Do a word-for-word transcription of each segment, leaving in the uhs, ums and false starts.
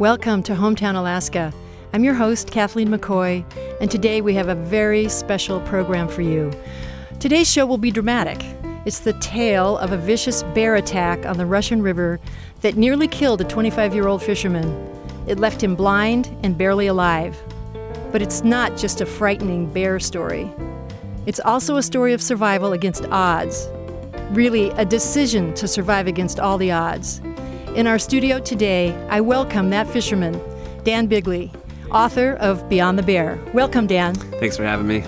Welcome to Hometown, Alaska. I'm your host, Kathleen McCoy, and today we have a very special program for you. Today's show will be dramatic. It's the tale of a vicious bear attack on the Russian River that nearly killed a twenty-five-year-old fisherman. It left him blind and barely alive. But it's not just a frightening bear story. It's also a story of survival against odds. Really, a decision to survive against all the odds. In our studio today, I welcome that fisherman, Dan Bigley, author of Beyond the Bear. Welcome, Dan. Thanks for having me.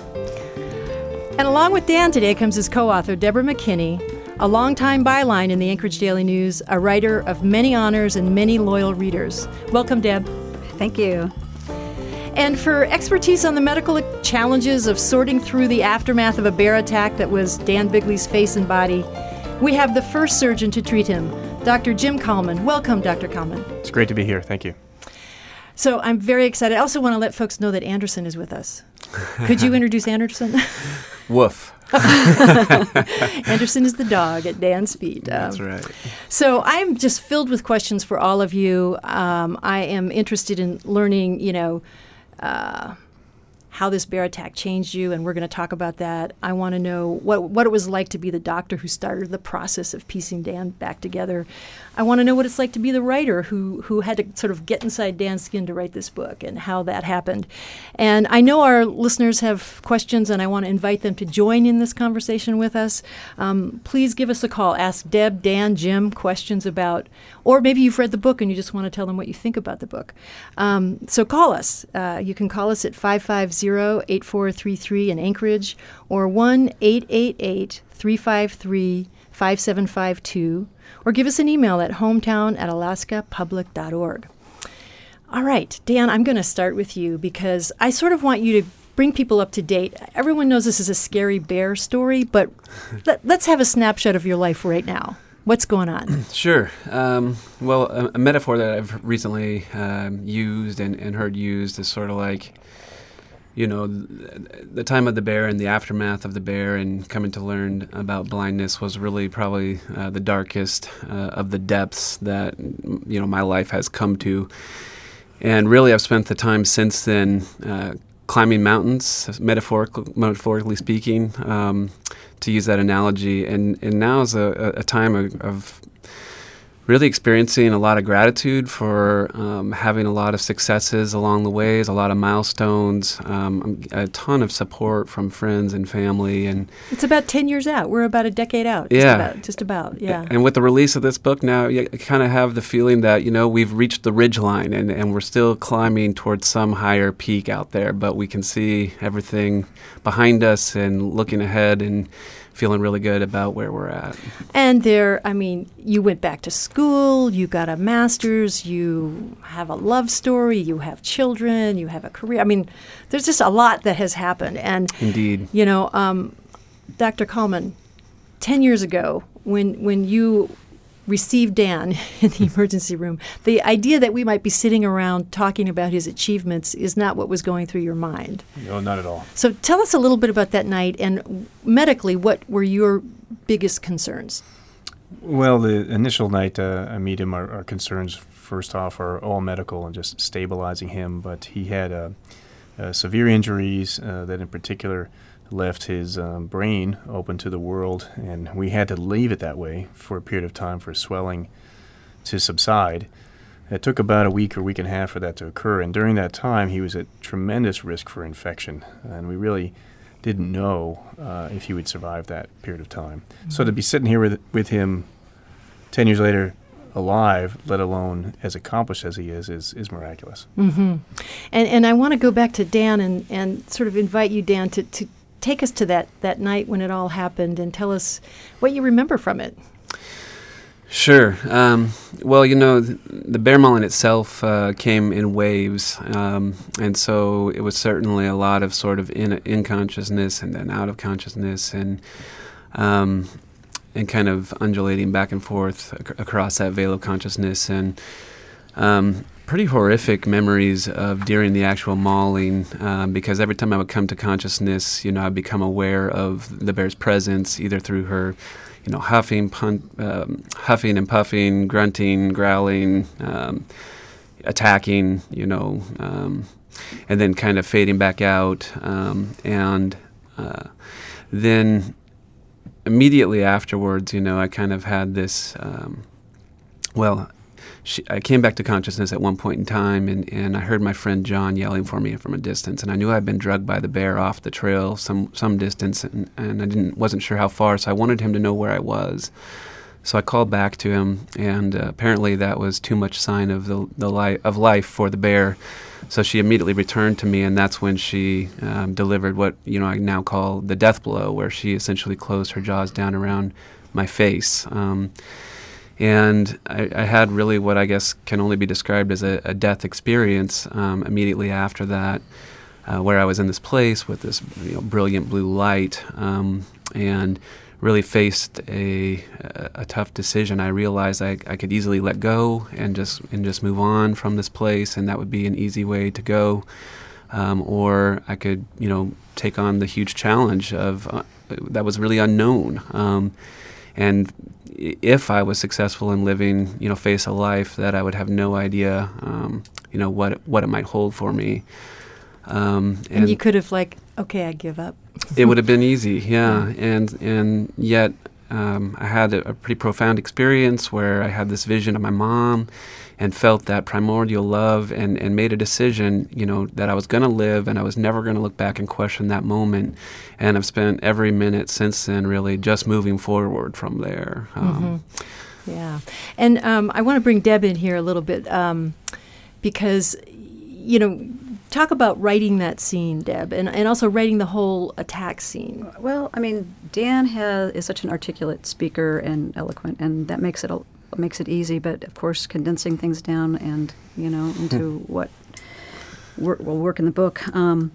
And along with Dan today comes his co-author, Deborah McKinney, a longtime byline in the Anchorage Daily News, a writer of many honors and many loyal readers. Welcome, Deb. Thank you. And for expertise on the medical challenges of sorting through the aftermath of a bear attack that was Dan Bigley's face and body, we have the first surgeon to treat him, Doctor Jim Kallman. Welcome, Doctor Kallman. It's great to be here. Thank you. So I'm very excited. I also want to let folks know that Anderson is with us. Could you introduce Anderson? Woof. Anderson is the dog at Dan's feet. Um, That's right. So I'm just filled with questions for all of you. Um, I am interested in learning, you know, uh, how this bear attack changed you, and we're going to talk about that. I want to know what what it was like to be the doctor who started the process of piecing Dan back together. I want to know what it's like to be the writer who who had to sort of get inside Dan's skin to write this book and how that happened. And I know our listeners have questions, and I want to invite them to join in this conversation with us. Um, please give us a call. Ask Deb, Dan, Jim questions about, or maybe you've read the book and you just want to tell them what you think about the book. Um, so call us. Uh, you can call us at five five zero, eight four three three in Anchorage or one eight eight eight, three five three, five seven five two, or give us an email at hometown at alaska public dot org. All right, Dan, I'm going to start with you because I sort of want you to bring people up to date. Everyone knows this is a scary bear story, but let, let's have a snapshot of your life right now. What's going on? Sure. Um, well, a, a metaphor that I've recently um, used and, and heard used is sort of like, you know, the, the time of the bear and the aftermath of the bear and coming to learn about blindness was really probably uh, the darkest uh, of the depths that, you know, my life has come to. And really I've spent the time since then uh, climbing mountains, metaphorically, metaphorically speaking, um, to use that analogy. And, and now is a, a time of, of really experiencing a lot of gratitude for um, having a lot of successes along the ways, a lot of milestones, um, a ton of support from friends and family. And it's about ten years out. We're about a decade out. Just yeah. About, just about, yeah. And with the release of this book now, you kind of have the feeling that, you know, we've reached the ridgeline and, and we're still climbing towards some higher peak out there, but we can see everything behind us and looking ahead and feeling really good about where we're at. And there, I mean, you went back to school, you got a master's, you have a love story, you have children, you have a career. I mean, there's just a lot that has happened. And, indeed, you know, um, Doctor Kallman, ten years ago, when when you received Dan in the emergency room, the idea that we might be sitting around talking about his achievements is not what was going through your mind. No, not at all. So tell us a little bit about that night, and medically, what were your biggest concerns? Well, the initial night uh, I meet him, our, our concerns first off are all medical and just stabilizing him, but he had uh, uh, severe injuries uh, that in particular left his um, brain open to the world, and we had to leave it that way for a period of time for swelling to subside. It took about a week or week and a half for that to occur, and during that time he was at tremendous risk for infection, and we really didn't know uh, if he would survive that period of time. Mm-hmm. So to be sitting here with, with him ten years later alive, let alone as accomplished as he is, is, is miraculous. Mm-hmm. And and I want to go back to Dan and, and sort of invite you, Dan, to, to take us to that, that night when it all happened and tell us what you remember from it. Sure. Um, well, you know, the, the bear mauling itself uh, came in waves, um, and so it was certainly a lot of sort of in, in consciousness and then out of consciousness and um, and kind of undulating back and forth ac- across that veil of consciousness, and um, pretty horrific memories of during the actual mauling, um, because every time I would come to consciousness, you know, I'd become aware of the bear's presence, either through her, you know, huffing, pun- um, huffing and puffing, grunting, growling, um, attacking, you know, um, and then kind of fading back out. Um, and uh, then immediately afterwards, you know, I kind of had this, um, well, she, I came back to consciousness at one point in time, and, and I heard my friend John yelling for me from a distance, and I knew I'd been drugged by the bear off the trail some some distance, and, and I didn't wasn't sure how far, so I wanted him to know where I was. So I called back to him, and uh, apparently that was too much sign of the the li- of life for the bear. So she immediately returned to me, and that's when she um, delivered what you know I now call the death blow, where she essentially closed her jaws down around my face. Um, And I, I had really what I guess can only be described as a, a death experience um, immediately after that, uh, where I was in this place with this you know, brilliant blue light, um, and really faced a, a, a tough decision. I realized I, I could easily let go and just and just move on from this place, and that would be an easy way to go, um, or I could you know take on the huge challenge of uh, that was really unknown. Um, And if I was successful in living, you know, face a life that I would have no idea, um, you know, what what it might hold for me. Um, and, and you could have like, okay, I give up. It would have been easy, yeah. And and yet um, I had a, a pretty profound experience where I had this vision of my mom, and felt that primordial love, and, and made a decision, you know, that I was going to live, and I was never going to look back and question that moment. And I've spent every minute since then really just moving forward from there. Um, mm-hmm. Yeah. And um, I want to bring Deb in here a little bit um, because, you know, talk about writing that scene, Deb, and, and also writing the whole attack scene. Well, I mean, Dan has, is such an articulate speaker and eloquent, and that makes it a makes it easy, but of course condensing things down and you know into what wor- will work in the book. Um,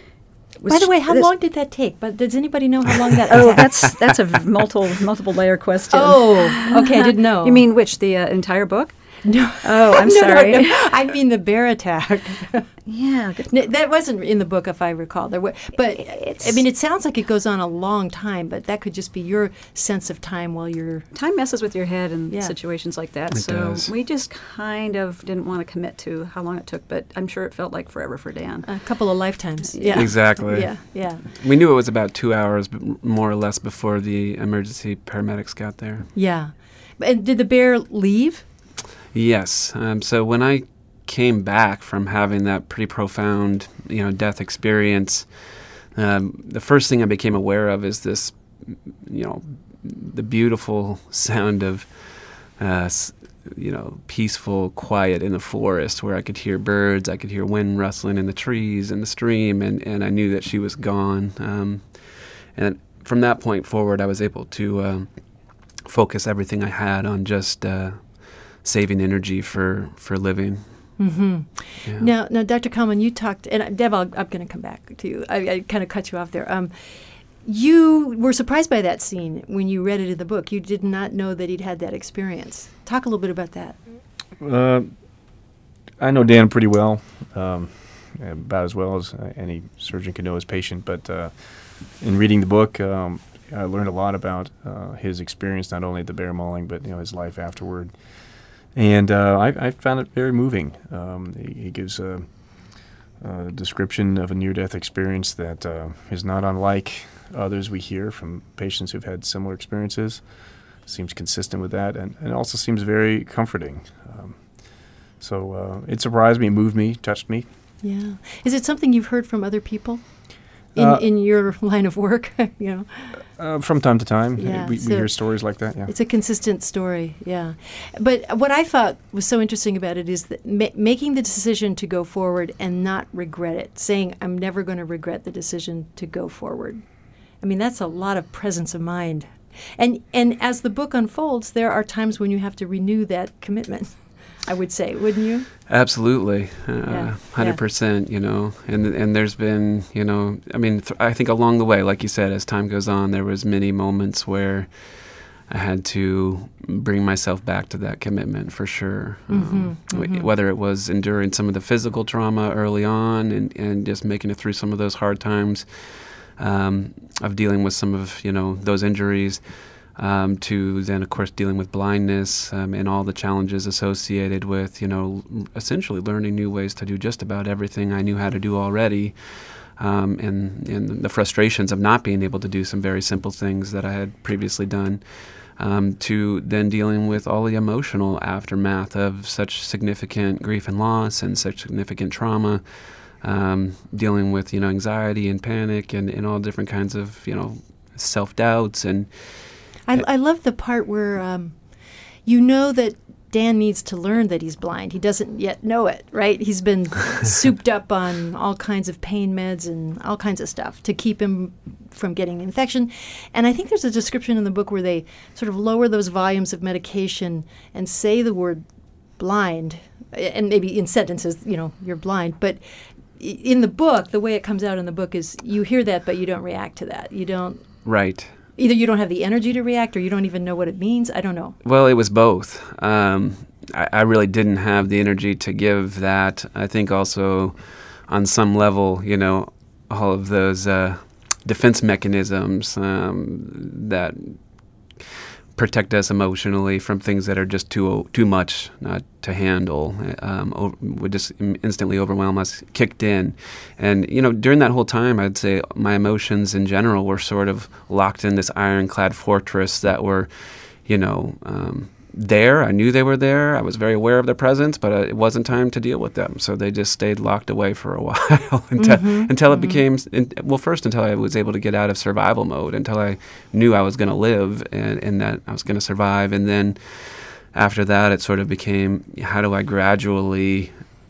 By the way, how long did that take? But does anybody know how long that? Oh, that's that's a multiple multiple layer question. Oh, okay, I didn't know. You mean which the uh, entire book? No. Oh, I'm no, sorry. No, no. I mean the bear attack. Yeah, good. No, that wasn't in the book, if I recall. There were, but It's, I mean, it sounds like it goes on a long time. But that could just be your sense of time while you're. Time messes with your head in Yeah. situations like that. It so does. we just kind of didn't want to commit to how long it took, but I'm sure it felt like forever for Dan. A couple of lifetimes. Yeah. Exactly. Yeah, yeah. We knew it was about two hours, b- more or less, before the emergency paramedics got there. Yeah. And did the bear leave? Yes. Um, so when I came back from having that pretty profound, you know, death experience, um, the first thing I became aware of is this, you know, the beautiful sound of, uh, s- you know, peaceful quiet in the forest, where I could hear birds, I could hear wind rustling in the trees and the stream, and, and I knew that she was gone. Um, and from that point forward, I was able to um, focus everything I had on just uh, saving energy for, for living. Mm-hmm. Yeah. Now, now, Doctor Kalman, you talked, and uh, Deb, I'll, I'm going to come back to you. I, I kind of cut you off there. Um, you were surprised by that scene when you read it in the book. You did not know that he'd had that experience. Talk a little bit about that. Uh, I know Dan pretty well, um, about as well as uh, any surgeon can know his patient. But uh, in reading the book, um, I learned a lot about uh, his experience, not only at the bear mauling, but you know his life afterward. And uh, I, I found it very moving. Um, he, he gives a, a description of a near-death experience that uh, is not unlike others we hear from patients who've had similar experiences. Seems consistent with that, and, and also seems very comforting. Um, so uh, it surprised me, moved me, touched me. Yeah. Is it something you've heard from other people in, Uh, in your line of work? you know, Uh, from time to time, Yeah, we, so we hear stories like that. Yeah. it's a consistent story. Yeah. But what I thought was so interesting about it is that ma- making the decision to go forward and not regret it, saying, I'm never going to regret the decision to go forward. I mean, that's a lot of presence of mind. And and as the book unfolds, there are times when you have to renew that commitment, I would say, wouldn't you? Absolutely, uh, Yeah, one hundred percent, you know, and and there's been, you know, I mean, th- I think along the way, like you said, as time goes on, there was many moments where I had to bring myself back to that commitment for sure. Um, Mhm, w- mhm. Whether it was enduring some of the physical trauma early on and, and just making it through some of those hard times um, of dealing with some of, you know, those injuries, um, to then, of course, dealing with blindness um, and all the challenges associated with, you know, essentially learning new ways to do just about everything I knew how to do already, um, and, and the frustrations of not being able to do some very simple things that I had previously done, um, to then dealing with all the emotional aftermath of such significant grief and loss and such significant trauma, um, dealing with, you know, anxiety and panic and, and all different kinds of, you know, self-doubts and I, I love the part where um, you know that Dan needs to learn that he's blind. He doesn't yet know it, right? He's been souped up on all kinds of pain meds and all kinds of stuff to keep him from getting an infection. And I think there's a description in the book where they sort of lower those volumes of medication and say the word blind, and maybe in sentences, you know, you're blind. But in the book, the way it comes out in the book is you hear that, but you don't react to that. You don't. Right. Either you don't have the energy to react or you don't even know what it means. I don't know. Well, it was both. Um, I, I really didn't have the energy to give that. I think also on some level, you know, all of those uh, defense mechanisms um, that protect us emotionally from things that are just too too much uh, to handle, um, over, would just instantly overwhelm us, kicked in. And, you know, during that whole time, I'd say my emotions in general were sort of locked in this ironclad fortress that were, you know, um, there. I knew they were there. I was very aware of their presence, but uh, it wasn't time to deal with them. So they just stayed locked away for a while until, mm-hmm, until it mm-hmm. became, in, well, first until I was able to get out of survival mode, until I knew I was going to live and, and that I was going to survive. And then after that, it sort of became, how do I gradually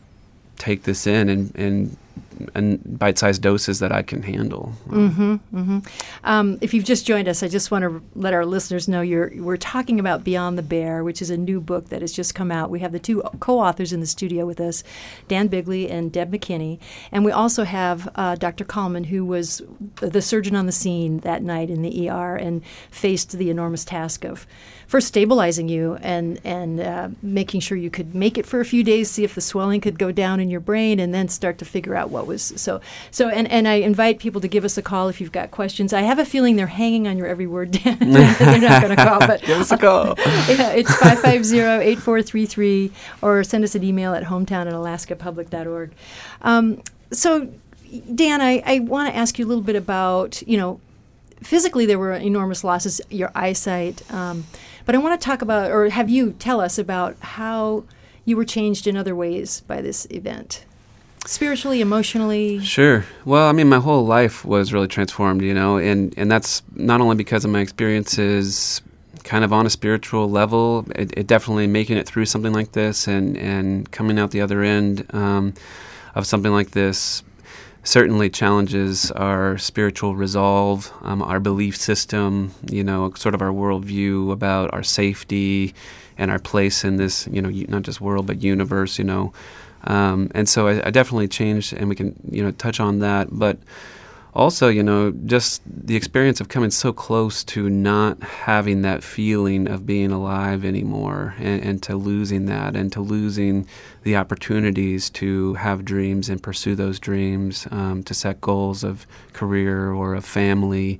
take this in and, and and bite-sized doses that I can handle. Mm-hmm, mm-hmm. Um, if you've just joined us, I just want to let our listeners know you're we're talking about Beyond the Bear, which is a new book that has just come out. We have the two co-authors in the studio with us, Dan Bigley and Deb McKinney, and we also have uh, Doctor Kallman, who was the surgeon on the scene that night in the E R and faced the enormous task of first stabilizing you and and uh, making sure you could make it for a few days, see if the swelling could go down in your brain, and then start to figure out what was so so. And, and I invite people to give us a call if you've got questions. I have a feeling they're hanging on your every word, Dan. They're not going to call, but give us a call. Yeah, it's five five zero, eight four three three, or send us an email at hometown at alaska public dot org. Um, so, Dan, I, I want to ask you a little bit about, you know, physically there were enormous losses, your eyesight, um, but I want to talk about, or have you tell us about how you were changed in other ways by this event. Spiritually, emotionally? Sure. Well, I mean, my whole life was really transformed, you know, and, and that's not only because of my experiences kind of on a spiritual level, it, it definitely making it through something like this and, and coming out the other end um, of something like this certainly challenges our spiritual resolve, um, our belief system, you know, sort of our worldview about our safety and our place in this, you know, not just world, but universe, you know. Um, and so I, I definitely changed, and we can, you know, touch on that. But also, you know, just the experience of coming so close to not having that feeling of being alive anymore, and, and to losing that, and to losing the opportunities to have dreams and pursue those dreams, um, to set goals of career or of family.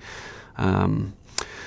Um,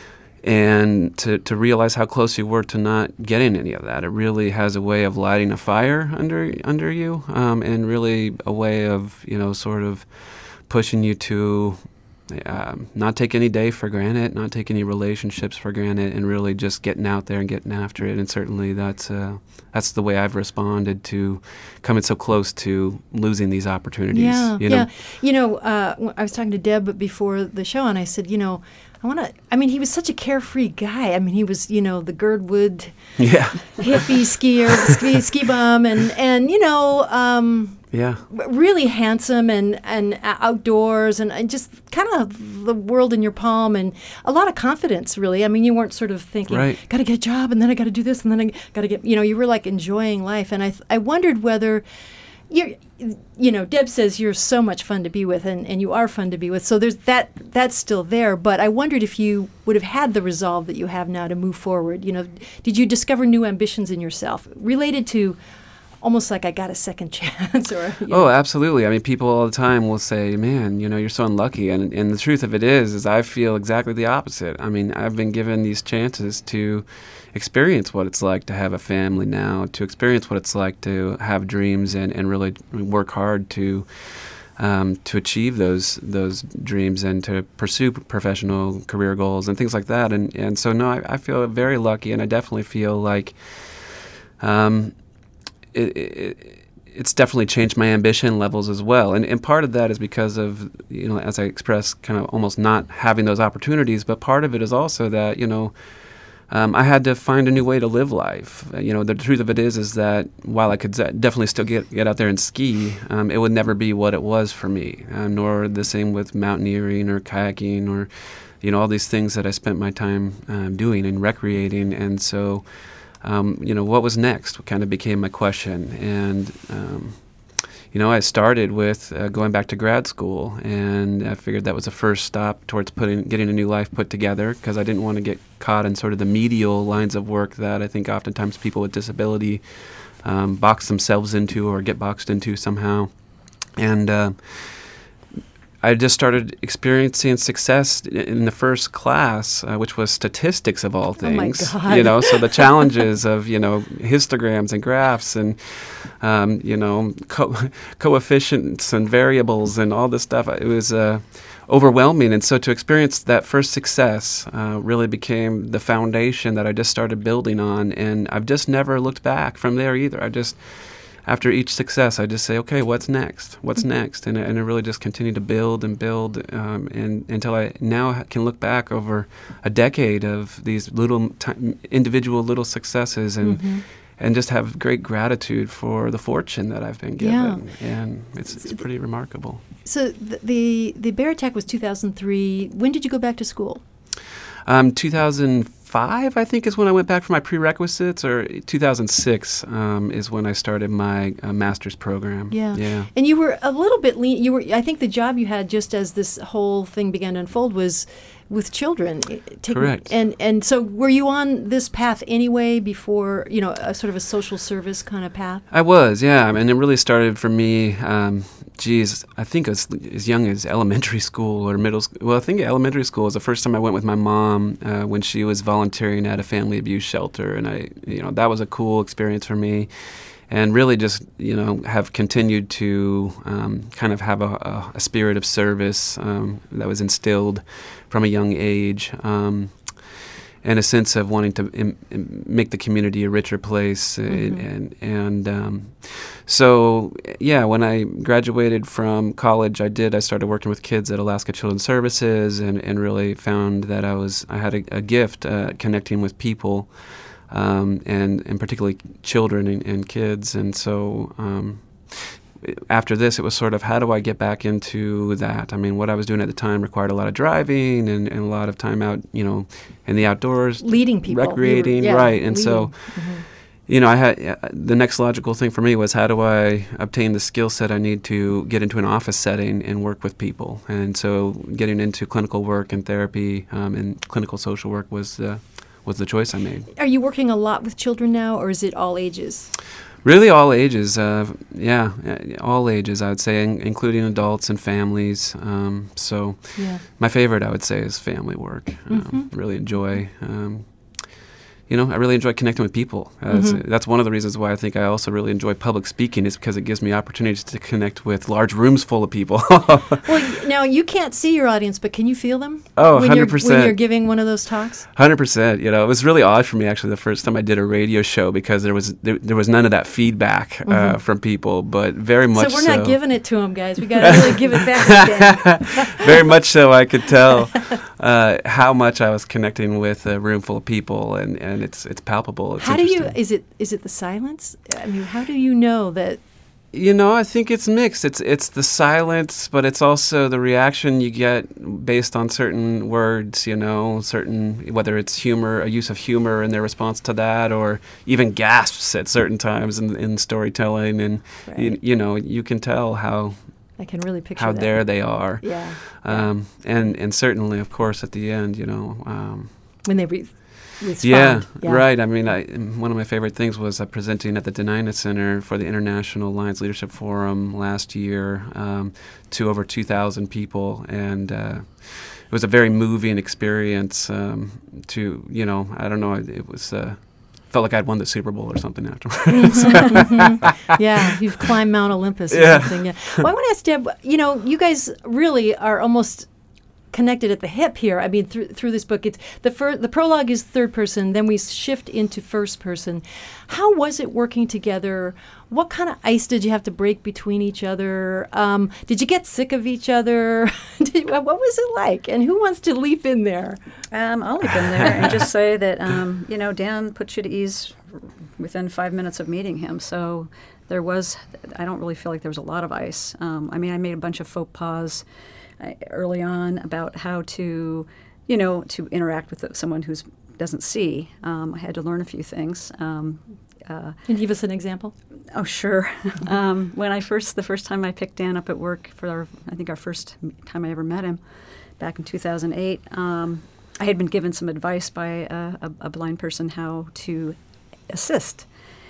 And to, to realize how close you were to not getting any of that. It really has a way of lighting a fire under under you, um, and really a way of, you know, sort of pushing you to um, not take any day for granted, not take any relationships for granted, and really just getting out there and getting after it. And certainly that's uh, that's the way I've responded to coming so close to losing these opportunities. Yeah, you know? yeah. You know, uh, I was talking to Deb before the show, and I said, you know, I want to, I mean, he was such a carefree guy. I mean, he was, you know, the Girdwood yeah. hippie skier, ski, ski bum, and, and you know, um, yeah. really handsome and, and outdoors and, and just kind of the world in your palm and a lot of confidence, really. I mean, you weren't sort of thinking, right. got to get a job and then I got to do this and then I got to get, you know, you were like enjoying life. And I, I wondered whether you're, you know, Deb says you're so much fun to be with, and, and you are fun to be with. So there's that, that's still there. But I wondered if you would have had the resolve that you have now to move forward. You know, did you discover new ambitions in yourself related to almost like I got a second chance. Or you Oh, know. absolutely. I mean, people all the time will say, "Man, you know, you're so unlucky," and and the truth of it is, is I feel exactly the opposite. I mean, I've been given these chances to experience what it's like to have a family now, to experience what it's like to have dreams and, and really work hard to um, to achieve those those dreams and to pursue professional career goals and things like that. And and so no, I, I feel very lucky, and I definitely feel like. Um, It, it, it's definitely changed my ambition levels as well. And, and part of that is because of, you know, as I expressed, kind of almost not having those opportunities. But part of it is also that, you know, um, I had to find a new way to live life. Uh, you know, the truth of it is, is that while I could z- definitely still get, get out there and ski, um, it would never be what it was for me, uh, nor the same with mountaineering or kayaking or, you know, all these things that I spent my time um, doing and recreating. And so... Um, you know, what was next kind of became my question. And, um, you know, I started with uh, going back to grad school, and I figured that was the first stop towards putting, getting a new life put together, because I didn't want to get caught in sort of the medial lines of work that I think oftentimes people with disability um, box themselves into or get boxed into somehow. And, uh, I just started experiencing success in the first class, uh, which was statistics of all things. Oh my God. You know, so the challenges of, you know, histograms and graphs and, um, you know, co- coefficients and variables and all this stuff. It was uh, overwhelming. And so to experience that first success uh, really became the foundation that I just started building on. And I've just never looked back from there either. I just... After each success, I just say, okay, what's next? What's next? And, and I really just continue to build and build um, and, until I now can look back over a decade of these little t- individual little successes and Mm-hmm. and just have great gratitude for the fortune that I've been given. Yeah. And it's, it's pretty remarkable. So the, the the bear attack was two thousand three. When did you go back to school? Um, two thousand five, I think, is when I went back for my prerequisites, or two thousand six um, is when I started my uh, master's program. Yeah. Yeah. And you were a little bit lean. You were. I think the job you had just as this whole thing began to unfold was with children. Taking, Correct. And and so were you on this path anyway before, you know, a sort of a social service kind of path? I was, yeah. I mean, it really started for me, um, geez, I think as, as young as elementary school or middle school. Well, I think elementary school was the first time I went with my mom uh, when she was volunteering at a family abuse shelter. And, I, you know, that was a cool experience for me. And really just, you know, have continued to um, kind of have a, a, a spirit of service um, that was instilled from a young age. Um, and a sense of wanting to im- im- make the community a richer place. Mm-hmm. And, and um, so, yeah, when I graduated from college, I did, I started working with kids at Alaska Children's Services and, and really found that I was, I had a, a gift uh, connecting with people, um, and, and particularly children and, and kids. And so, um, after this, it was sort of, how do I get back into that? I mean, what I was doing at the time required a lot of driving and, and a lot of time out, you know, in the outdoors. Leading people. Recreating, You were, yeah, right. And leading. so, Mm-hmm. you know, I had uh, the next logical thing for me was, how do I obtain the skill set I need to get into an office setting and work with people? And so getting into clinical work and therapy um, and clinical social work was, uh, was the choice I made. Are you working a lot with children now, or is it all ages? Really, all ages. Uh, yeah, all ages, I would say, in, including adults and families. Um, so, Yeah. my favorite, I would say, is family work. Um, Mm-hmm. Really enjoy. Um, you know, I really enjoy connecting with people. Uh, Mm-hmm. that's, that's one of the reasons why I think I also really enjoy public speaking, is because it gives me opportunities to connect with large rooms full of people. Well, y- now you can't see your audience, but can you feel them? Oh, when one hundred you're, percent. when you're giving one of those talks? one hundred percent. You know, it was really odd for me, actually, the first time I did a radio show, because there was there, there was none of that feedback uh, Mm-hmm. from people, but very much So so. we're not giving it to them, guys. We got to really give it back. Very much so. I could tell uh, how much I was connecting with a room full of people, and, and it's it's palpable. It's How do you? interesting. Is it is it the silence? I mean, how do you know that? You know, I think it's mixed. It's it's the silence, but it's also the reaction you get based on certain words, you know, certain, whether it's humor, a use of humor in their response to that, or even gasps at certain times in, in storytelling. And, Right. you, you know, you can tell how I can really picture how that. there they are. Yeah. Um, and, and certainly, of course, at the end, you know. Um, When they breathe. respond. Yeah, right. I mean, I, one of my favorite things was uh, presenting at the Denina Center for the International Lions Leadership Forum last year um, to over two thousand people, and uh, it was a very moving experience. Um, to you know, I don't know, it, it was. Uh, Felt like I'd won the Super Bowl or something afterwards. mm-hmm. Yeah, you've climbed Mount Olympus or Yeah. something. Yeah. Well, I want to ask Deb. You know, you guys really are almost connected at the hip here. I mean, through through this book, it's the fir- the prologue is third person, then we shift into first person. How was it working together? What kind of ice did you have to break between each other? Um, did you get sick of each other? did, what was it like? And who wants to leap in there? Um, I'll leap in there and just say that, um, you know, Dan put you to ease within five minutes of meeting him. So there was, I don't really feel like there was a lot of ice. Um, I mean, I made a bunch of faux pas uh, early on about how to, you know, to interact with someone who doesn't see. Um, I had to learn a few things. Um, uh, Can you give us an example? Oh, sure. um, when I first, the first time I picked Dan up at work for our, I think our first time I ever met him, back in two thousand eight, um, I had been given some advice by a, a, a blind person how to assist.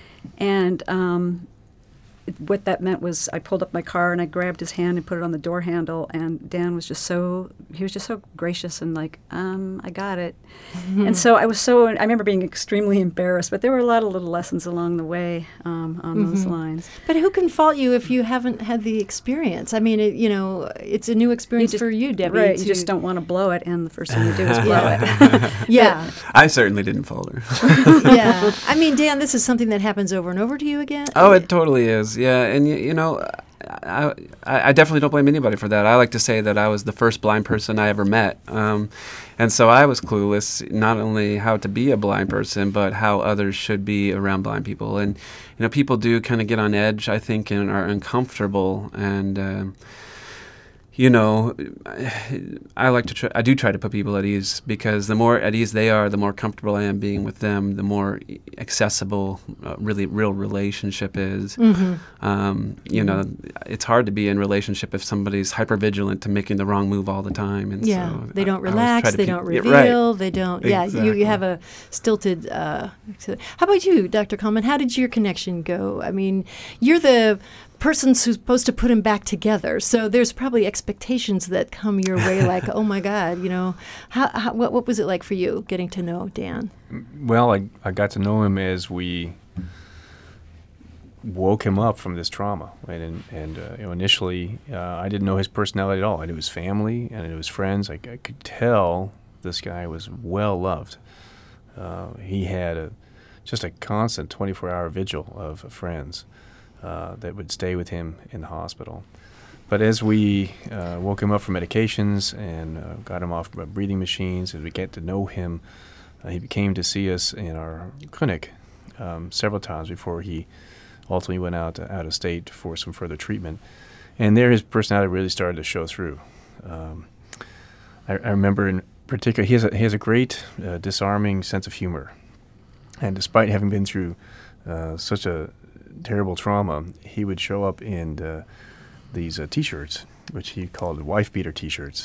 And um, what that meant was I pulled up my car and I grabbed his hand and put it on the door handle, and Dan was just so, he was just so gracious and like, um, I got it. Mm-hmm. And so I was so, I remember being extremely embarrassed, but there were a lot of little lessons along the way um, on mm-hmm. those lines. But who can fault you if you haven't had the experience? I mean, it, you know, it's a new experience you just, for you, Debbie. Right, to, you just don't want to blow it, and the first thing you do is blow yeah. it. yeah. I certainly didn't fall her. yeah. I mean, Dan, this is something that happens over and over to you again? Oh, it totally is. Yeah, and you, you know, I, I definitely don't blame anybody for that. I like to say that I was the first blind person I ever met. Um, and so I was clueless, not only how to be a blind person, but how others should be around blind people. And, you know, people do kind of get on edge, I think, and are uncomfortable. And, um, you know, I like to try, I do try to put people at ease, because the more at ease they are, the more comfortable I am being with them, the more accessible, uh, really real relationship is. Mm-hmm. Um, you know, it's hard to be in relationship if somebody's hypervigilant to making the wrong move all the time. And yeah, so they don't I, relax, I they pe- don't reveal, yeah, right. they don't, exactly. yeah, you, you have a stilted, uh, how about you, Doctor Coleman? How did your connection go? I mean, you're the person who's supposed to put him back together, so there's probably expectations that come your way, like, oh my God, you know, how, how what, what was it like for you getting to know Dan? Well, I, I got to know him as we woke him up from this trauma, and and uh, you know, initially uh, I didn't know his personality at all. I knew his family and I knew his friends. I, I could tell this guy was well loved. Uh, he had a just a constant twenty-four hour vigil of friends Uh, that would stay with him in the hospital. But as we uh, woke him up from medications and uh, got him off breathing machines, as we get to know him, uh, he came to see us in our clinic um, several times before he ultimately went out out of state for some further treatment. And there his personality really started to show through. Um, I, I remember in particular, he has a, he has a great uh, disarming sense of humor. And despite having been through uh, such a terrible trauma, he would show up in uh, these uh, T-shirts, which he called wife beater T-shirts.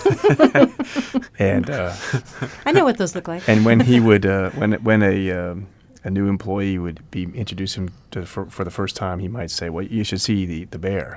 and uh, I know what those look like. And when he would, uh, when when a um, a new employee would be introduce him to for, for the first time, he might say, "Well, you should see the the bear."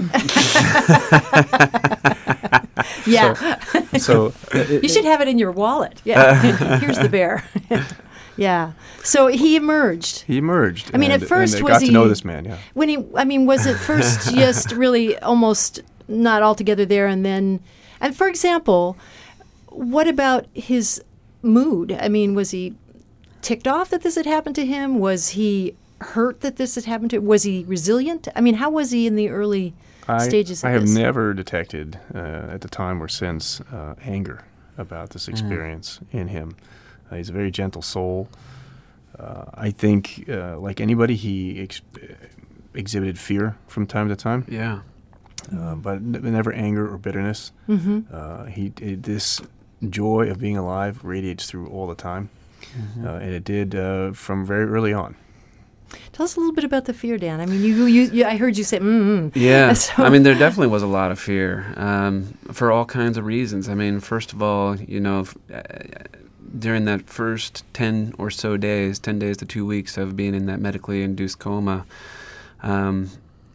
yeah. So, so it, you should have it in your wallet. Yeah. Here's the bear. Yeah. So he emerged. He emerged. I mean, and, at first and was got he to know this man. Yeah. When he, I mean, was it first just really almost not altogether there, and then, and for example, what about his mood? I mean, was he ticked off that this had happened to him? Was he hurt that this had happened to him? Was he resilient? I mean, how was he in the early I, stages of I have this? never detected uh, at the time or since uh, anger about this experience mm. in him. Uh, he's a very gentle soul. Uh, I think, uh, like anybody, he ex- exhibited fear from time to time. Yeah. Uh, but n- never anger or bitterness. Mm-hmm. Uh, he it, this joy of being alive radiates through all the time, mm-hmm. uh, and it did uh, from very early on. Tell us a little bit about the fear, Dan. I mean, you, you, you I heard you say, mm-hmm. Yeah. So. I mean, there definitely was a lot of fear um, for all kinds of reasons. I mean, first of all, you know, f- uh, during that first ten or so days, ten days to two weeks of being in that medically induced coma, um,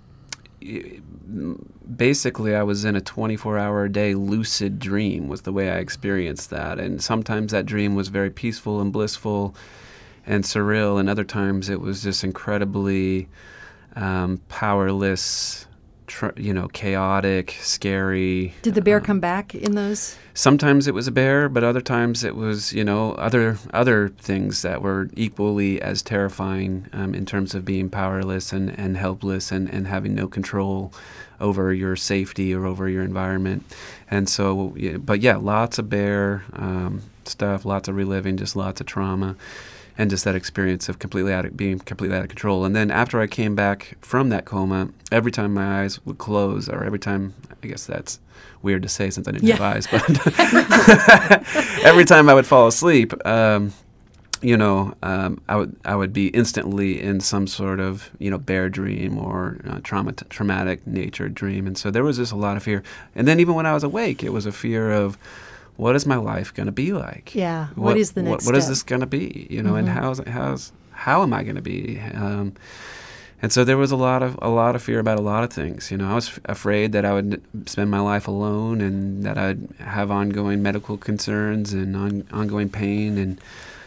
basically I was in a twenty-four hour a day lucid dream was the way I experienced that. And sometimes that dream was very peaceful and blissful and surreal, and other times it was just incredibly um, powerless, tr- you know, chaotic, scary. Did the bear um, come back in those? Sometimes it was a bear, but other times it was, you know, other other things that were equally as terrifying um, in terms of being powerless and, and helpless and, and having no control over your safety or over your environment. And so, yeah, but yeah, lots of bear um, stuff, lots of reliving, just lots of trauma, and just that experience of completely out of, being completely out of control. And then after I came back from that coma, every time my eyes would close, or every time, I guess that's weird to say since I didn't yeah. have eyes, but every time I would fall asleep, um, you know, um, I would I would be instantly in some sort of, you know, bear dream or uh, trauma traumatic nature dream. And so there was just a lot of fear. And then even when I was awake, it was a fear of, what is my life going to be like? Yeah. What, what is the next what, what step? is this going to be? You know, mm-hmm. and how's how's how am I going to be? Um, and so there was a lot of a lot of fear about a lot of things. You know, I was f- afraid that I would spend my life alone and that I'd have ongoing medical concerns and on, ongoing pain and,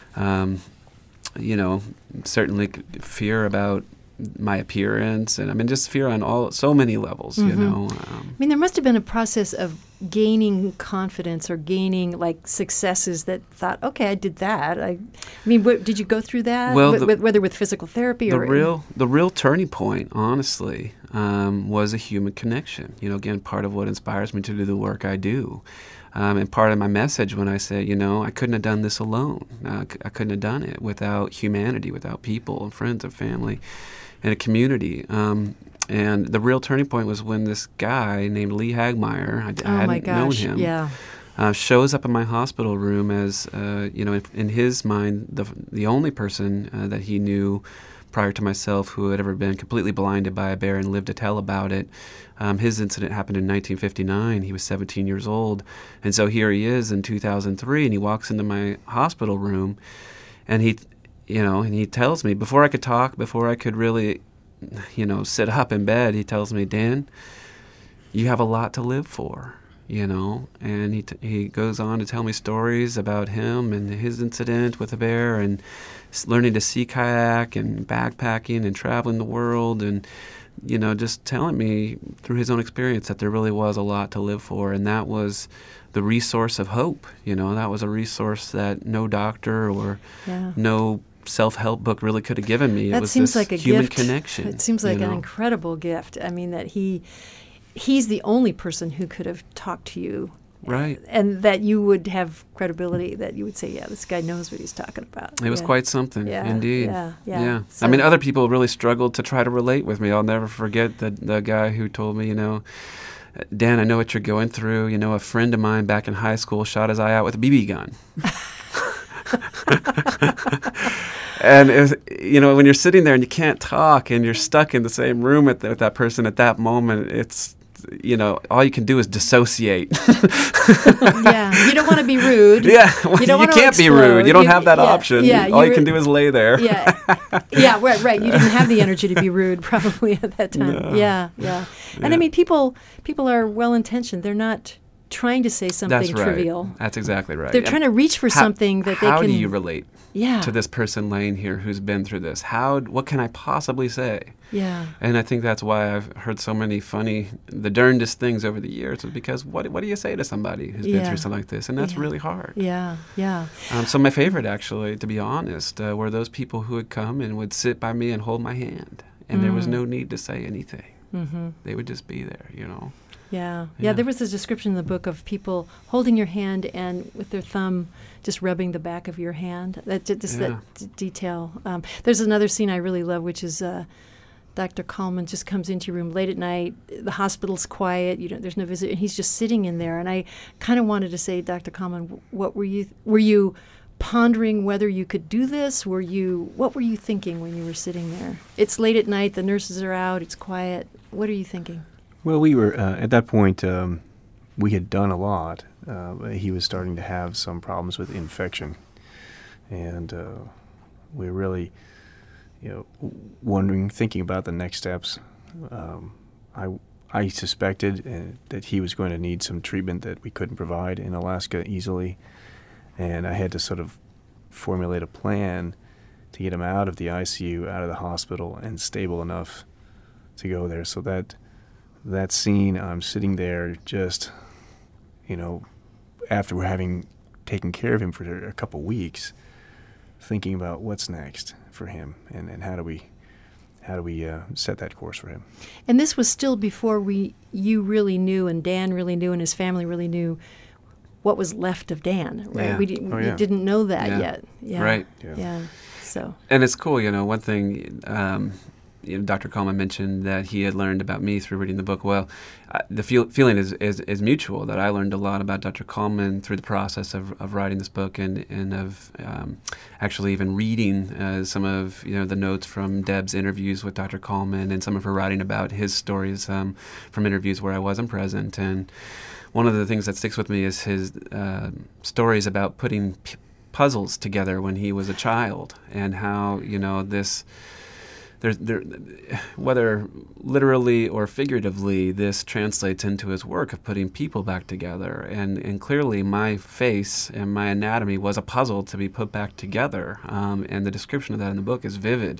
um, you know, certainly fear about my appearance, and I mean just fear on all so many levels. Mm-hmm. You know, um, I mean, there must have been a process of gaining confidence or gaining like successes that thought, okay, I did that. I, I mean, wh- did you go through that? Well, Wh- the, wh- whether with physical therapy the or real the real turning point, honestly, um, was a human connection. You know, again, part of what inspires me to do the work I do. Um, and part of my message when I say, you know, I couldn't have done this alone. Uh, c- I couldn't have done it without humanity, without people and friends and family and a community. Um, and the real turning point was when this guy named Lee Hagmeyer, I, d- I oh hadn't my gosh, known him, yeah. uh, shows up in my hospital room as, uh, you know, in, in his mind, the the only person uh, that he knew prior to myself who had ever been completely blinded by a bear and lived to tell about it. Um, his incident happened in nineteen fifty-nine. He was seventeen years old. And so here he is in two thousand three, and he walks into my hospital room, and he, you know, and he tells me, before I could talk, before I could really, you know, sit up in bed, he tells me, Dan, you have a lot to live for, you know. And he t- he goes on to tell me stories about him and his incident with a bear and learning to sea kayak and backpacking and traveling the world and, you know, just telling me through his own experience that there really was a lot to live for. And that was the resource of hope. You know, that was a resource that no doctor or Yeah. no self-help book really could have given me. That it was seems this like a human gift. connection. It seems like you an know? incredible gift. I mean, that he he's the only person who could have talked to you. Right. And that you would have credibility, that you would say, yeah, this guy knows what he's talking about. It was yeah. quite something, Yeah, indeed. yeah, yeah. So- I mean, other people really struggled to try to relate with me. I'll never forget the the guy who told me, you know, Dan, I know what you're going through. You know, a friend of mine back in high school shot his eye out with a B B gun. And it was, you know, when you're sitting there and you can't talk and you're stuck in the same room with, with that person at that moment, it's, you know, all you can do is dissociate. Yeah, you don't want to be rude. Yeah, well, You don't you wanna can't be explode. rude. You don't You- have that yeah, option. yeah, all you you can re- do is lay there. Yeah, yeah, right, right. You didn't have the energy to be rude probably at that time. No. Yeah, yeah. And Yeah. I mean, people people are well intentioned. They're not trying to say something That's right. trivial. That's exactly right. They're And trying to reach for how- something that they How can. do you relate Yeah. to this person laying here who's been through this? How? What can I possibly say? Yeah. And I think that's why I've heard so many funny, the darndest things over the years, is because what what do you say to somebody who's been Yeah. through something like this? And that's Yeah. really hard. Yeah. Yeah. Um, so my favorite, actually, to be honest, uh, were those people who would come and would sit by me and hold my hand, and there was Mm. no need to say anything. Mm-hmm. They would just be there, you know. Yeah. yeah, Yeah. There was a description in the book of people holding your hand and with their thumb just rubbing the back of your hand. That ju- just Yeah. that d- detail. Um, there's another scene I really love, which is uh, Doctor Coleman just comes into your room late at night. The hospital's quiet. You know, there's no visit, and he's just sitting in there. And I kind of wanted to say, Doctor Coleman, what were you? Were you pondering whether you could do this? Were you? What were you thinking when you were sitting there? It's late at night. The nurses are out. It's quiet. What are you thinking? Well, we were, uh, at that point, um, we had done a lot. Uh, he was starting to have some problems with infection. and uh, we're really, you know, wondering, thinking about the next steps. Um, I I suspected uh, that he was going to need some treatment that we couldn't provide in Alaska easily, and I had to sort of formulate a plan to get him out of the I C U, out of the hospital, and stable enough to go there. So that that scene, I'm sitting there just, you know, after having taken care of him for a couple weeks, thinking about what's next for him, and, and how do we how do we uh, set that course for him. And this was still before we you really knew, and Dan really knew, and his family really knew what was left of Dan, right? Yeah. We, di- Oh, yeah. we didn't know that Yeah. yet. Yeah. Right. Yeah. Yeah. So. And it's cool, you know, one thing, um, you know, Doctor Coleman mentioned that he had learned about me through reading the book. Well, uh, the feel, feeling is, is, is mutual, that I learned a lot about Doctor Coleman through the process of, of writing this book, and, and of um, actually even reading uh, some of, you know, the notes from Deb's interviews with Doctor Coleman, and some of her writing about his stories um, from interviews where I wasn't present. And one of the things that sticks with me is his uh, stories about putting p- puzzles together when he was a child, and how, you know, this, there's, there, whether literally or figuratively, this translates into his work of putting people back together. And, and clearly my face and my anatomy was a puzzle to be put back together, um, and the description of that in the book is vivid.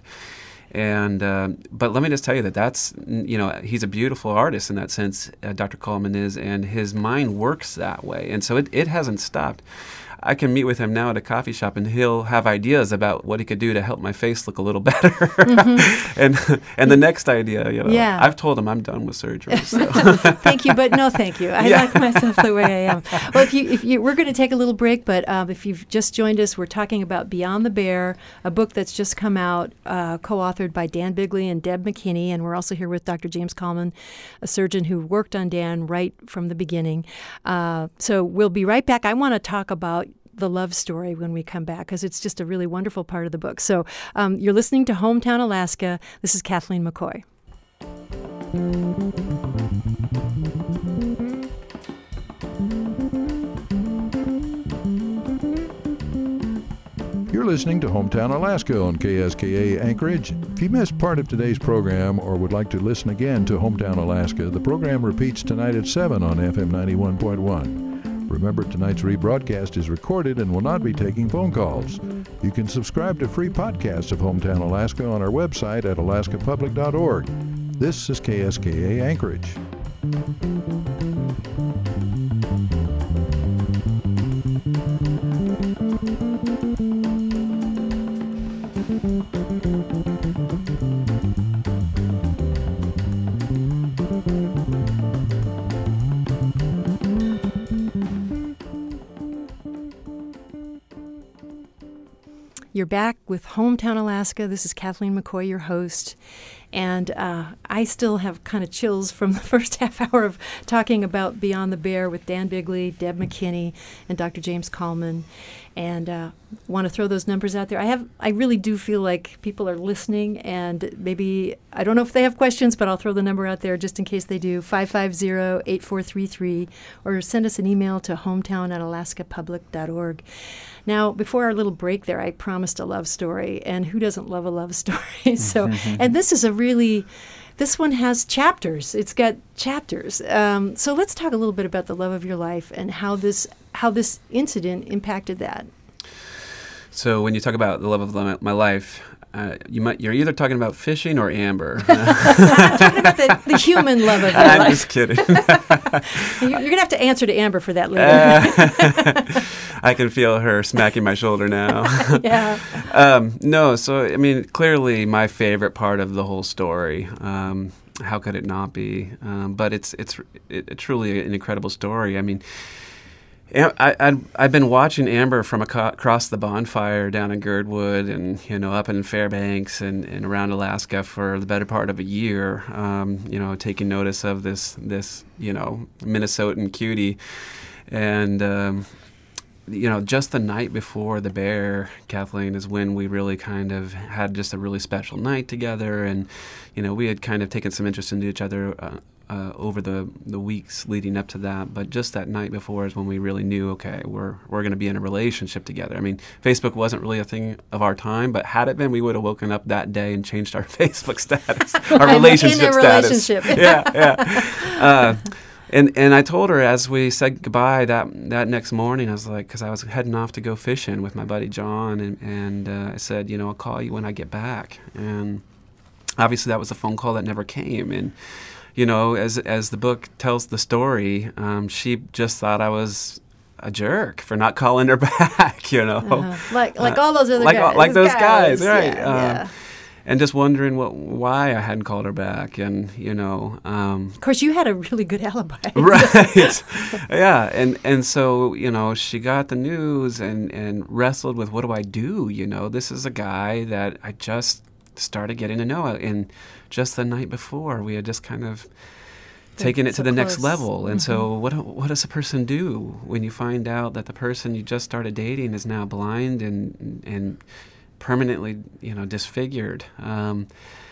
And uh, but let me just tell you that that's, you know, he's a beautiful artist in that sense, uh, Doctor Coleman is, and his mind works that way. And so it, it hasn't stopped. I can meet with him now at a coffee shop, and he'll have ideas about what he could do to help my face look a little better. Mm-hmm. and and the next idea, you know, Yeah. I've told him I'm done with surgery. So. Thank you, but no thank you. I Yeah. like myself the way I am. Well, if you, if you, we're going to take a little break, but um, if you've just joined us, we're talking about Beyond the Bear, a book that's just come out, uh, co-authored by Dan Bigley and Deb McKinney, and we're also here with Doctor James Coleman, a surgeon who worked on Dan right from the beginning. Uh, so we'll be right back. I want to talk about the love story when we come back, because it's just a really wonderful part of the book. So um, you're listening to Hometown Alaska. This is Kathleen McCoy. You're listening to Hometown Alaska on K S K A Anchorage. If you missed part of today's program or would like to listen again to Hometown Alaska, the program repeats tonight at seven on F M ninety-one point one. Remember, tonight's rebroadcast is recorded and will not be taking phone calls. You can subscribe to free podcasts of Hometown Alaska on our website at alaska public dot org. This is K S K A Anchorage. You're back with Hometown Alaska. This is Kathleen McCoy, your host. And uh, I still have kind of chills from the first half hour of talking about Beyond the Bear with Dan Bigley, Deb McKinney, and Doctor James Coleman. And uh, want to throw those numbers out there. I have, I really do feel like people are listening, and maybe, I don't know if they have questions, but I'll throw the number out there just in case they do, five five zero, eight four three three, or send us an email to hometown at alaska public dot org. Now, before our little break there, I promised a love story, and who doesn't love a love story? So, and this is a really, this one has chapters. It's got chapters. Um, so let's talk a little bit about the love of your life and how this how this incident impacted that. So when you talk about the love of my, my life, uh, you might, you're either talking about fishing or Amber. I'm talking about the, the human love of your I'm life. just kidding. You're, you're going to have to answer to Amber for that later. Uh, I can feel her smacking my shoulder now. Yeah. Um, no, so, I mean, clearly my favorite part of the whole story. Um, how could it not be? Um, but it's it's it, it truly an incredible story. I mean, I, I'd, I've been watching Amber from aco- across the bonfire down in Girdwood and, you know, up in Fairbanks and, and around Alaska for the better part of a year, um, you know, taking notice of this, this you know, Minnesotan cutie. And, um, you know, just the night before the bear, Kathleen, is when we really kind of had just a really special night together. And, you know, we had kind of taken some interest into each other uh, uh, over the, the weeks leading up to that. But just that night before is when we really knew, okay, we're we're going to be in a relationship together. I mean, Facebook wasn't really a thing of our time, but had it been, we would have woken up that day and changed our Facebook status, our relationship in a status. relationship. yeah, yeah. Uh, and and I told her as we said goodbye that that next morning, I was like, because I was heading off to go fishing with my buddy John, and and uh, I said, you know, I'll call you when I get back. And obviously, that was a phone call that never came. And you know, as as the book tells the story, um, she just thought I was a jerk for not calling her back. You know, uh-huh. like like all those other like, guys, like those guys, guys. right? Yeah, um, yeah. And just wondering what why I hadn't called her back, and you know, um, of course, you had a really good alibi, right? Yeah, and and so you know, she got the news and and wrestled with what do I do? You know, this is a guy that I just started getting to know, and just the night before we had just kind of taken it so to the close. next level. And mm-hmm. so what what does a person do when you find out that the person you just started dating is now blind and and permanently, you know, disfigured? Um,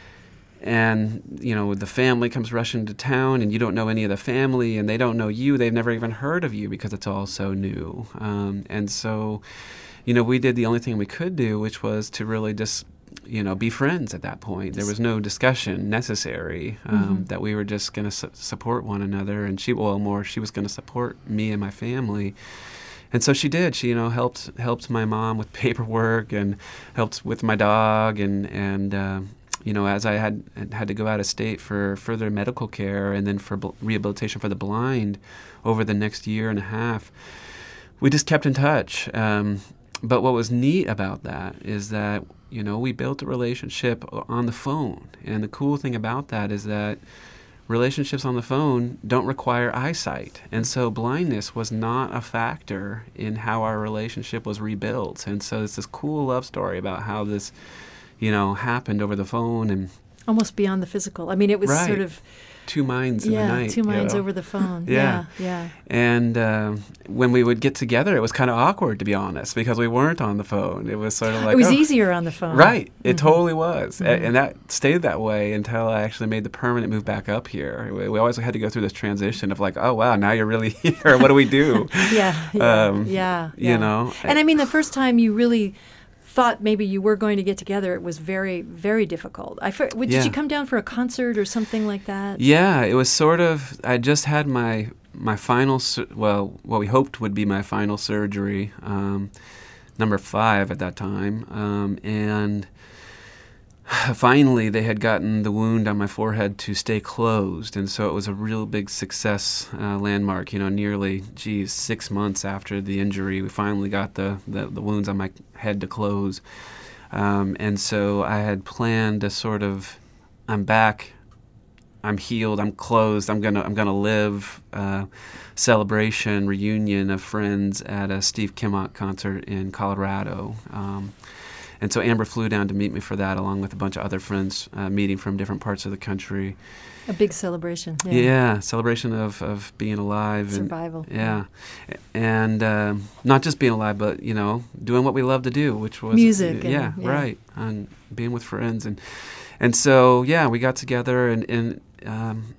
and, you know, the family comes rushing to town and you don't know any of the family and they don't know you. They've never even heard of you because it's all so new. Um, and so, you know, we did the only thing we could do, which was to really just, you know, be friends at that point. There was no discussion necessary, um, mm-hmm. that we were just going to su- support one another. And she, well, more, she was going to support me and my family. And so she did. She, you know, helped helped my mom with paperwork and helped with my dog. And, and uh, you know, as I had had to go out of state for further medical care and then for bl- rehabilitation for the blind over the next year and a half, we just kept in touch. Um, but what was neat about that is that, you know, we built a relationship on the phone. And the cool thing about that is that relationships on the phone don't require eyesight. And so blindness was not a factor in how our relationship was rebuilt. And so it's this cool love story about how this, you know, happened over the phone and almost beyond the physical. I mean, it was right. sort of two minds in yeah, the night. two minds you know? over the phone. Yeah. Yeah, yeah. And uh, when we would get together, it was kind of awkward, to be honest, because we weren't on the phone. It was sort of like... It was oh. easier on the phone. Right. It mm-hmm. totally was. Mm-hmm. A- and that stayed that way until I actually made the permanent move back up here. We, we always had to go through this transition of like, oh, wow, now you're really here. What do we do? yeah, yeah, um, yeah, You yeah. know? And I mean, the first time you really thought maybe you were going to get together, it was very, very difficult. I for, did yeah. you come down for a concert or something like that? Yeah, it was sort of, I just had my my final, sur- well, what we hoped would be my final surgery, um, number five at that time, um, and finally they had gotten the wound on my forehead to stay closed, and so it was a real big success uh, landmark. You know, nearly, geez, six months after the injury, we finally got the, the, the wounds on my head to close. Um, and so I had planned to sort of, I'm back, I'm healed, I'm closed, I'm gonna I'm gonna live uh, celebration, reunion of friends at a Steve Kimmott concert in Colorado. Um, And so Amber flew down to meet me for that, along with a bunch of other friends uh, meeting from different parts of the country. A big celebration. Yeah, yeah celebration of, of being alive. Survival. And, yeah. And uh, not just being alive, but, you know, doing what we love to do, which was... Music. Uh, yeah, and, yeah, right. And being with friends. And and so, yeah, we got together and... and um,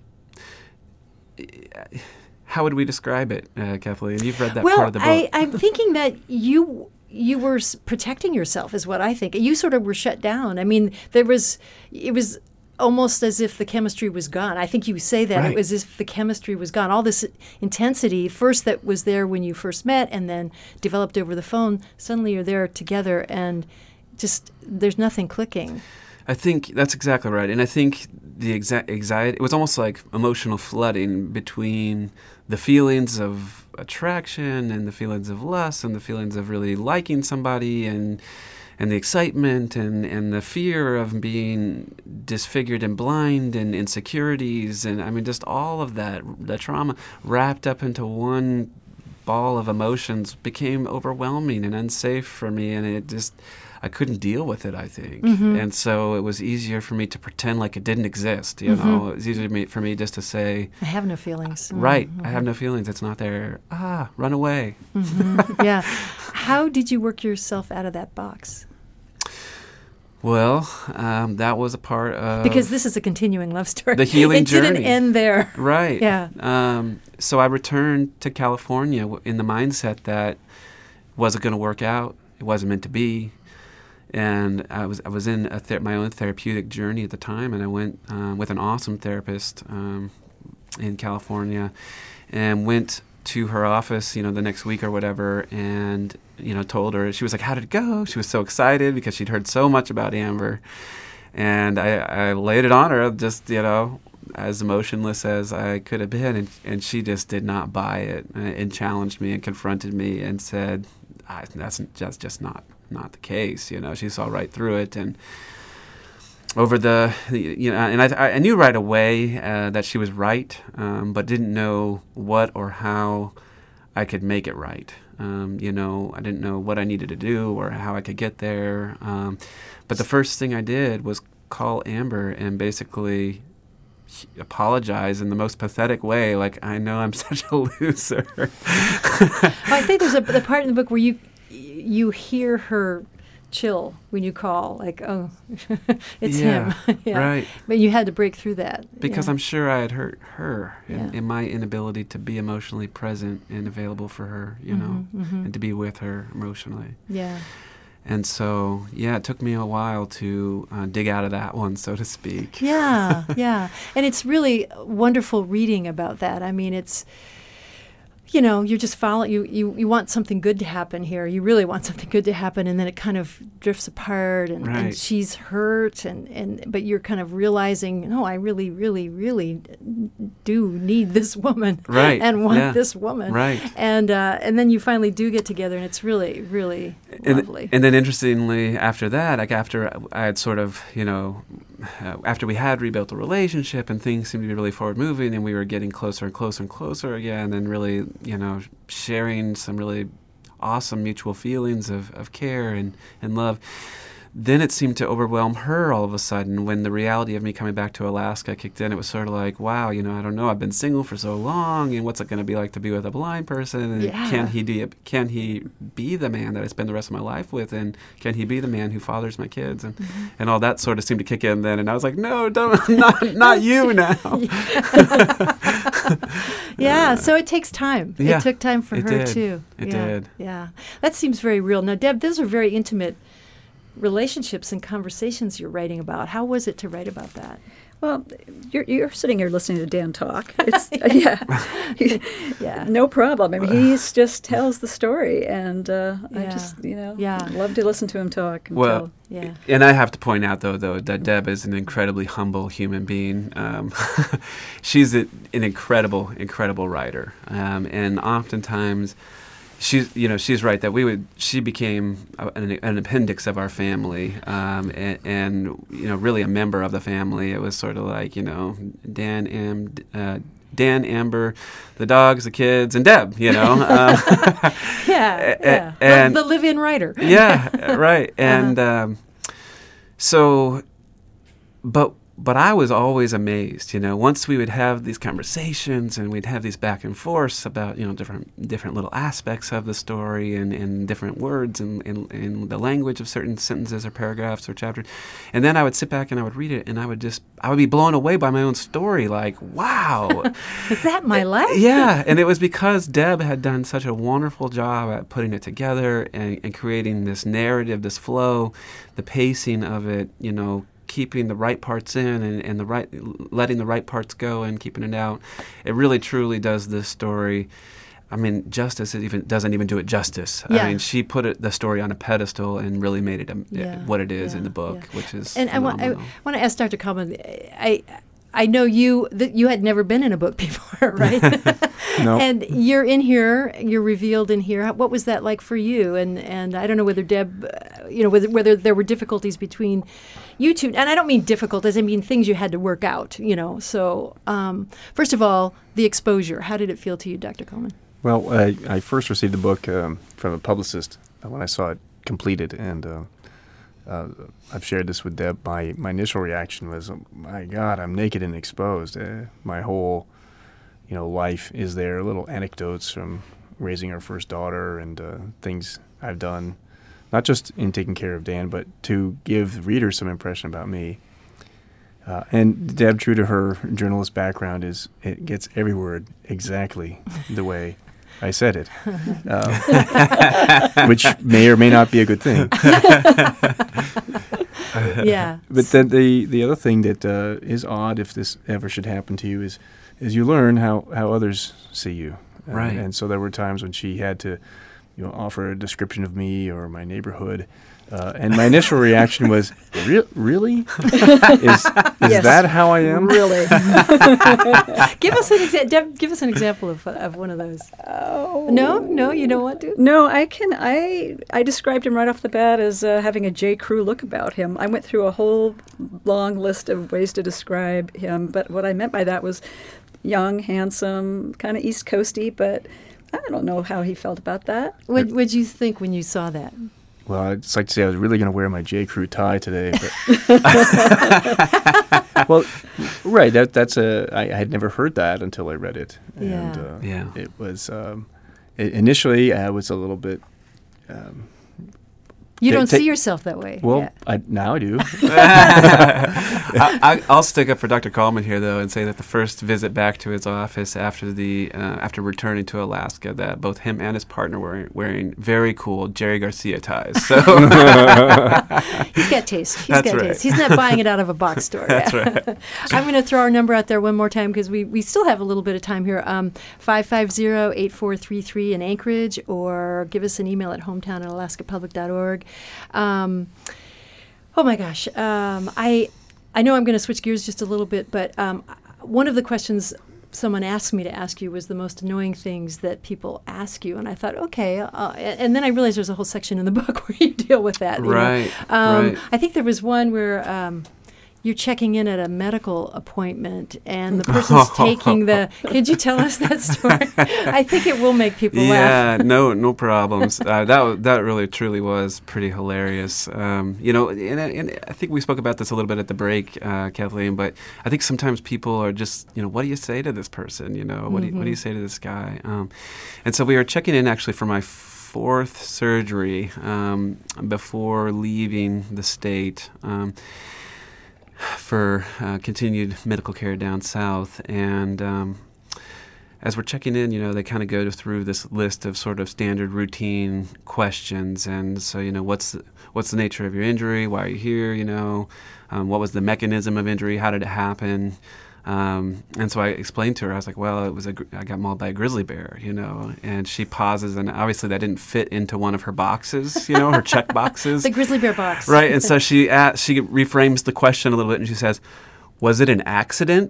how would we describe it, uh, Kathleen? You've read that well, part of the book. I, I'm thinking that you... You were s- protecting yourself, is what I think. You sort of were shut down. I mean, there was, it was almost as if the chemistry was gone. I think you say that Right. it was as if the chemistry was gone. All this intensity, first that was there when you first met, and then developed over the phone. Suddenly, you're there together, and just there's nothing clicking. I think that's exactly right. And I think the exa- anxiety, it was almost like emotional flooding between the feelings of attraction and the feelings of lust and the feelings of really liking somebody and and the excitement and, and the fear of being disfigured and blind and insecurities. And I mean, just all of that, the trauma wrapped up into one ball of emotions became overwhelming and unsafe for me. And it just... I couldn't deal with it, I think. Mm-hmm. And so it was easier for me to pretend like it didn't exist, you Mm-hmm. know. It was easier for me, for me just to say, I have no feelings. right, Mm-hmm. I have no feelings, it's not there. Ah, run away. Mm-hmm. Yeah. How did you work yourself out of that box? Well, um, that was a part of Because this is a continuing love story. the healing it journey. It didn't end there. Right. Yeah. Um, so I returned to California w- in the mindset that wasn't going to work out. It wasn't meant to be. And I was I was in a ther- my own therapeutic journey at the time, and I went um, with an awesome therapist um, in California, and went to her office, you know, the next week or whatever, and you know, told her. She was like, "How did it go?" She was so excited because she'd heard so much about Amber, and I, I laid it on her, just you know, as emotionless as I could have been, and, and she just did not buy it, and, and challenged me and confronted me and said, I, "That's just just not." not the case, you know. She saw right through it, and over the, you know, and I, I knew right away uh, that she was right, um, but didn't know what or how I could make it right. Um, you know, I didn't know what I needed to do or how I could get there. Um, but the first thing I did was call Amber and basically apologize in the most pathetic way, like, I know I'm such a loser. Well, I think there's a the part in the book where you you hear her chill when you call, like, oh, it's yeah, him. Yeah. Right. But you had to break through that. Because yeah. I'm sure I had hurt her in, Yeah. in my inability to be emotionally present and available for her, you Mhm, know, mhm. and to be with her emotionally. Yeah. And so, yeah, it took me a while to uh, dig out of that one, so to speak. Yeah, yeah. And it's really wonderful reading about that. I mean, it's, you know, you just follow, you, you, you want something good to happen here. You really want something good to happen, and then it kind of drifts apart, and, and Right. she's hurt, and, and but you're kind of realizing, no, I really, really, really do need this woman, Right, and want yeah, this woman, right. And uh, and then you finally do get together, and it's really, really And, lovely. and then interestingly, after that, like after I had sort of, you know, uh, after we had rebuilt the relationship and things seemed to be really forward moving and we were getting closer and closer and closer again, and really, you know, sharing some really awesome mutual feelings of, of care and, and love, then it seemed to overwhelm her all of a sudden when the reality of me coming back to Alaska kicked in. It was sort of like, wow, you know, I don't know, I've been single for so long, and what's it going to be like to be with a blind person? And Yeah. can he be, can he be the man that I spend the rest of my life with? And can he be the man who fathers my kids? And Mm-hmm. and all that sort of seemed to kick in then. And I was like, no, don't, not, not you now. Yeah, so it takes time. yeah, It took time for it her did. too. It yeah, did. Yeah, that seems very real. Now, Deb, those are very intimate relationships and conversations you're writing about. How was it to write about that? Well, you're, you're sitting here listening to Dan talk. It's, yeah. Yeah. No problem. I mean, he just tells the story, and uh, I Yeah. just, you know, Yeah. love to listen to him talk. And Well, tell. Yeah. and I have to point out, though, though that Deb is an incredibly humble human being. Um, she's a, an incredible, incredible writer, um, and oftentimes, she's you know she's right that we would she became a, an, an appendix of our family, um, and, and you know really a member of the family. It was sort of like you know Dan Am. Uh, Dan, Amber, the dogs, the kids, and Deb, you know. Um, Yeah, a- yeah. and- the, the live-in writer. yeah, right. And um, so, but but I was always amazed, you know. Once we would have these conversations and we'd have these back and forths about, you know, different different little aspects of the story and, and different words and, and, and the language of certain sentences or paragraphs or chapters. And then I would sit back and I would read it and I would just, I would be blown away by my own story. Like, wow. Is that my life? Yeah, and it was because Deb had done such a wonderful job at putting it together and, and creating this narrative, this flow, the pacing of it, you know, keeping the right parts in and, and the right, letting the right parts go and keeping it out. It really truly does this story. I mean, justice it even doesn't even do it justice. Yeah. I mean, she put it, the story on a pedestal and really made it a, Yeah, what it is yeah, in the book, yeah. which is And I want, I phenomenal. want to ask Doctor Coleman, I I know you that you had never been in a book before, right? No. And you're in here, you're revealed in here. How- What was that like for you? And and I don't know whether Deb, uh, you know, whether whether there were difficulties between you two. And I don't mean difficulties, I mean things you had to work out, you know. So um, first of all, the exposure. How did it feel to you, Doctor Coleman? Well, I, I first received the book um, from a publicist uh, when I saw it completed, and uh, uh, I've shared this with Deb. My, my initial reaction was, oh, my God, I'm naked and exposed. Uh, my whole, you know, life is there. Little anecdotes from raising our first daughter and uh, things I've done not just in taking care of Dan, but to give readers some impression about me. Uh, and Deb, true to her journalist background, is it gets every word exactly the way I said it, uh, which may or may not be a good thing. Yeah. But then the the other thing that uh, is odd, if this ever should happen to you, is is you learn how, how others see you. Uh, Right. And so there were times when she had to, you know, offer a description of me or my neighborhood. Uh, and my initial reaction was, Re- really? Is, is Yes. that how I am? Really? Give us an exa- Deb, give us an example of of one of those. Oh. No, no, you don't want to. No, I can. I I described him right off the bat as uh, having a J. Crew look about him. I went through a whole long list of ways to describe him, but what I meant by that was young, handsome, kind of East Coasty. But I don't know how he felt about that. What would you think when you saw that? Well, I'd just like to say I was really going to wear my J. Crew tie today. But well, right. That that's a. I, I had never heard that until I read it. And, Yeah. uh, Yeah. It was um, I initially I was a little bit. Um, You Ta- don't ta- see yourself that way. well, Yeah. I, now I do. I, I, I'll stick up for Doctor Coleman here, though, and say that the first visit back to his office after the uh, after returning to Alaska, that both him and his partner were wearing very cool Jerry Garcia ties. So He's got taste. He's That's got right. taste. He's not buying it out of a box store. That's Yeah. right. I'm going to throw our number out there one more time because we, we still have a little bit of time here. Um, five five zero, eight four three three in Anchorage, or give us an email at hometown at alaska public dot org. Um, oh my gosh. Um, I I know I'm going to switch gears just a little bit, but um, one of the questions someone asked me to ask you was the most annoying things that people ask you, and I thought, okay, uh, and then I realized there's a whole section in the book where you deal with that. you know. Right, Um, right. I think there was one where um, you're checking in at a medical appointment, and the person's taking the. Could you tell us that story? I think it will make people laugh. yeah, no, no problems. Uh, that wa- that really truly was pretty hilarious. Um, you know, and, and I think we spoke about this a little bit at the break, uh, Kathleen. But I think sometimes people are just, you know, what do you say to this person? You know, what do you, what do you say to this guy? Um, and so we were checking in actually for my fourth surgery um, before leaving the state. Um, for uh, continued medical care down south. And um, as we're checking in, you know, they kind of go through this list of sort of standard routine questions. And so, you know, what's the, what's the nature of your injury? Why are you here? You know, um, what was the mechanism of injury? How did it happen? Um, and so I explained to her, I was like, well, it was a, gr- I got mauled by a grizzly bear, you know, and she pauses, and obviously that didn't fit into one of her boxes, you know, her check boxes. The grizzly bear box. Right, and so she a she reframes the question a little bit, and she says, "Was it an accident?"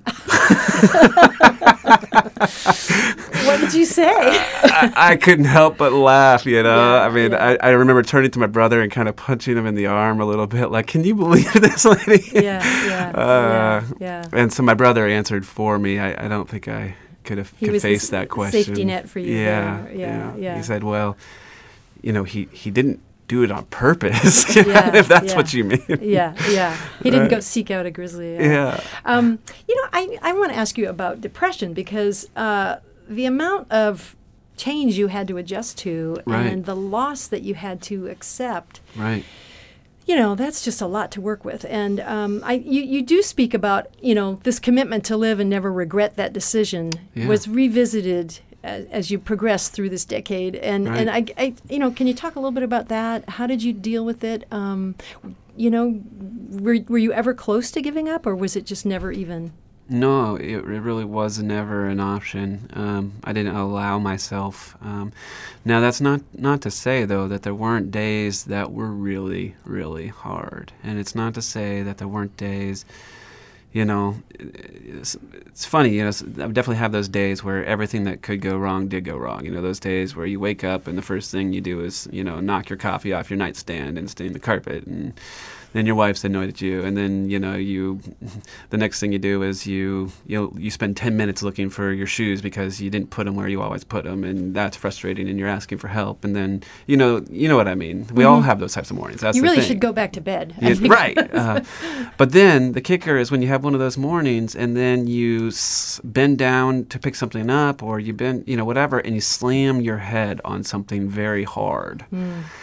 What did you say? I, I couldn't help but laugh, you know. Yeah, I mean, yeah. I, I remember turning to my brother and kind of punching him in the arm a little bit, like, "Can you believe this lady?" yeah, yeah, Uh, yeah, yeah. And so my brother answered for me. I, I don't think I could have He could was the face s- that question. safety net for you Yeah, there. Yeah, yeah. He said, "Well, you know, he he didn't do it on purpose, you know, Yeah, if that's yeah. what you mean." Yeah, yeah. He didn't go Right. seek out a grizzly. Yeah. Um, you know, I, I want to ask you about depression because uh, the amount of change you had to adjust to Right. and the loss that you had to accept, Right. you know, that's just a lot to work with. And um, I, you, you do speak about, you know, this commitment to live and never regret that decision Yeah. was revisited as, as you progressed through this decade. And, and I, I, you know, can you talk a little bit about that? How did you deal with it? Um, you know, were, were you ever close to giving up, or was it just never even? No, it, it really was never an option. Um, I didn't allow myself. Um, now, that's not, not to say, though, that there weren't days that were really, really hard. And it's not to say that there weren't days, you know, it's, it's funny, you know, I definitely have those days where everything that could go wrong did go wrong. You know, those days where you wake up and the first thing you do is, you know, knock your coffee off your nightstand and stain the carpet, and then your wife's annoyed at you, and then, you know, you, the next thing you do is you you you spend ten minutes looking for your shoes because you didn't put them where you always put them, and that's frustrating, and you're asking for help, and then, you know, you know what I mean. We all have those types of mornings. That's You the really thing. should go back to bed. I Yeah, think. right. Uh, but then the kicker is when you have one of those mornings and then you s- bend down to pick something up, or you bend, you know, whatever, and you slam your head on something very hard.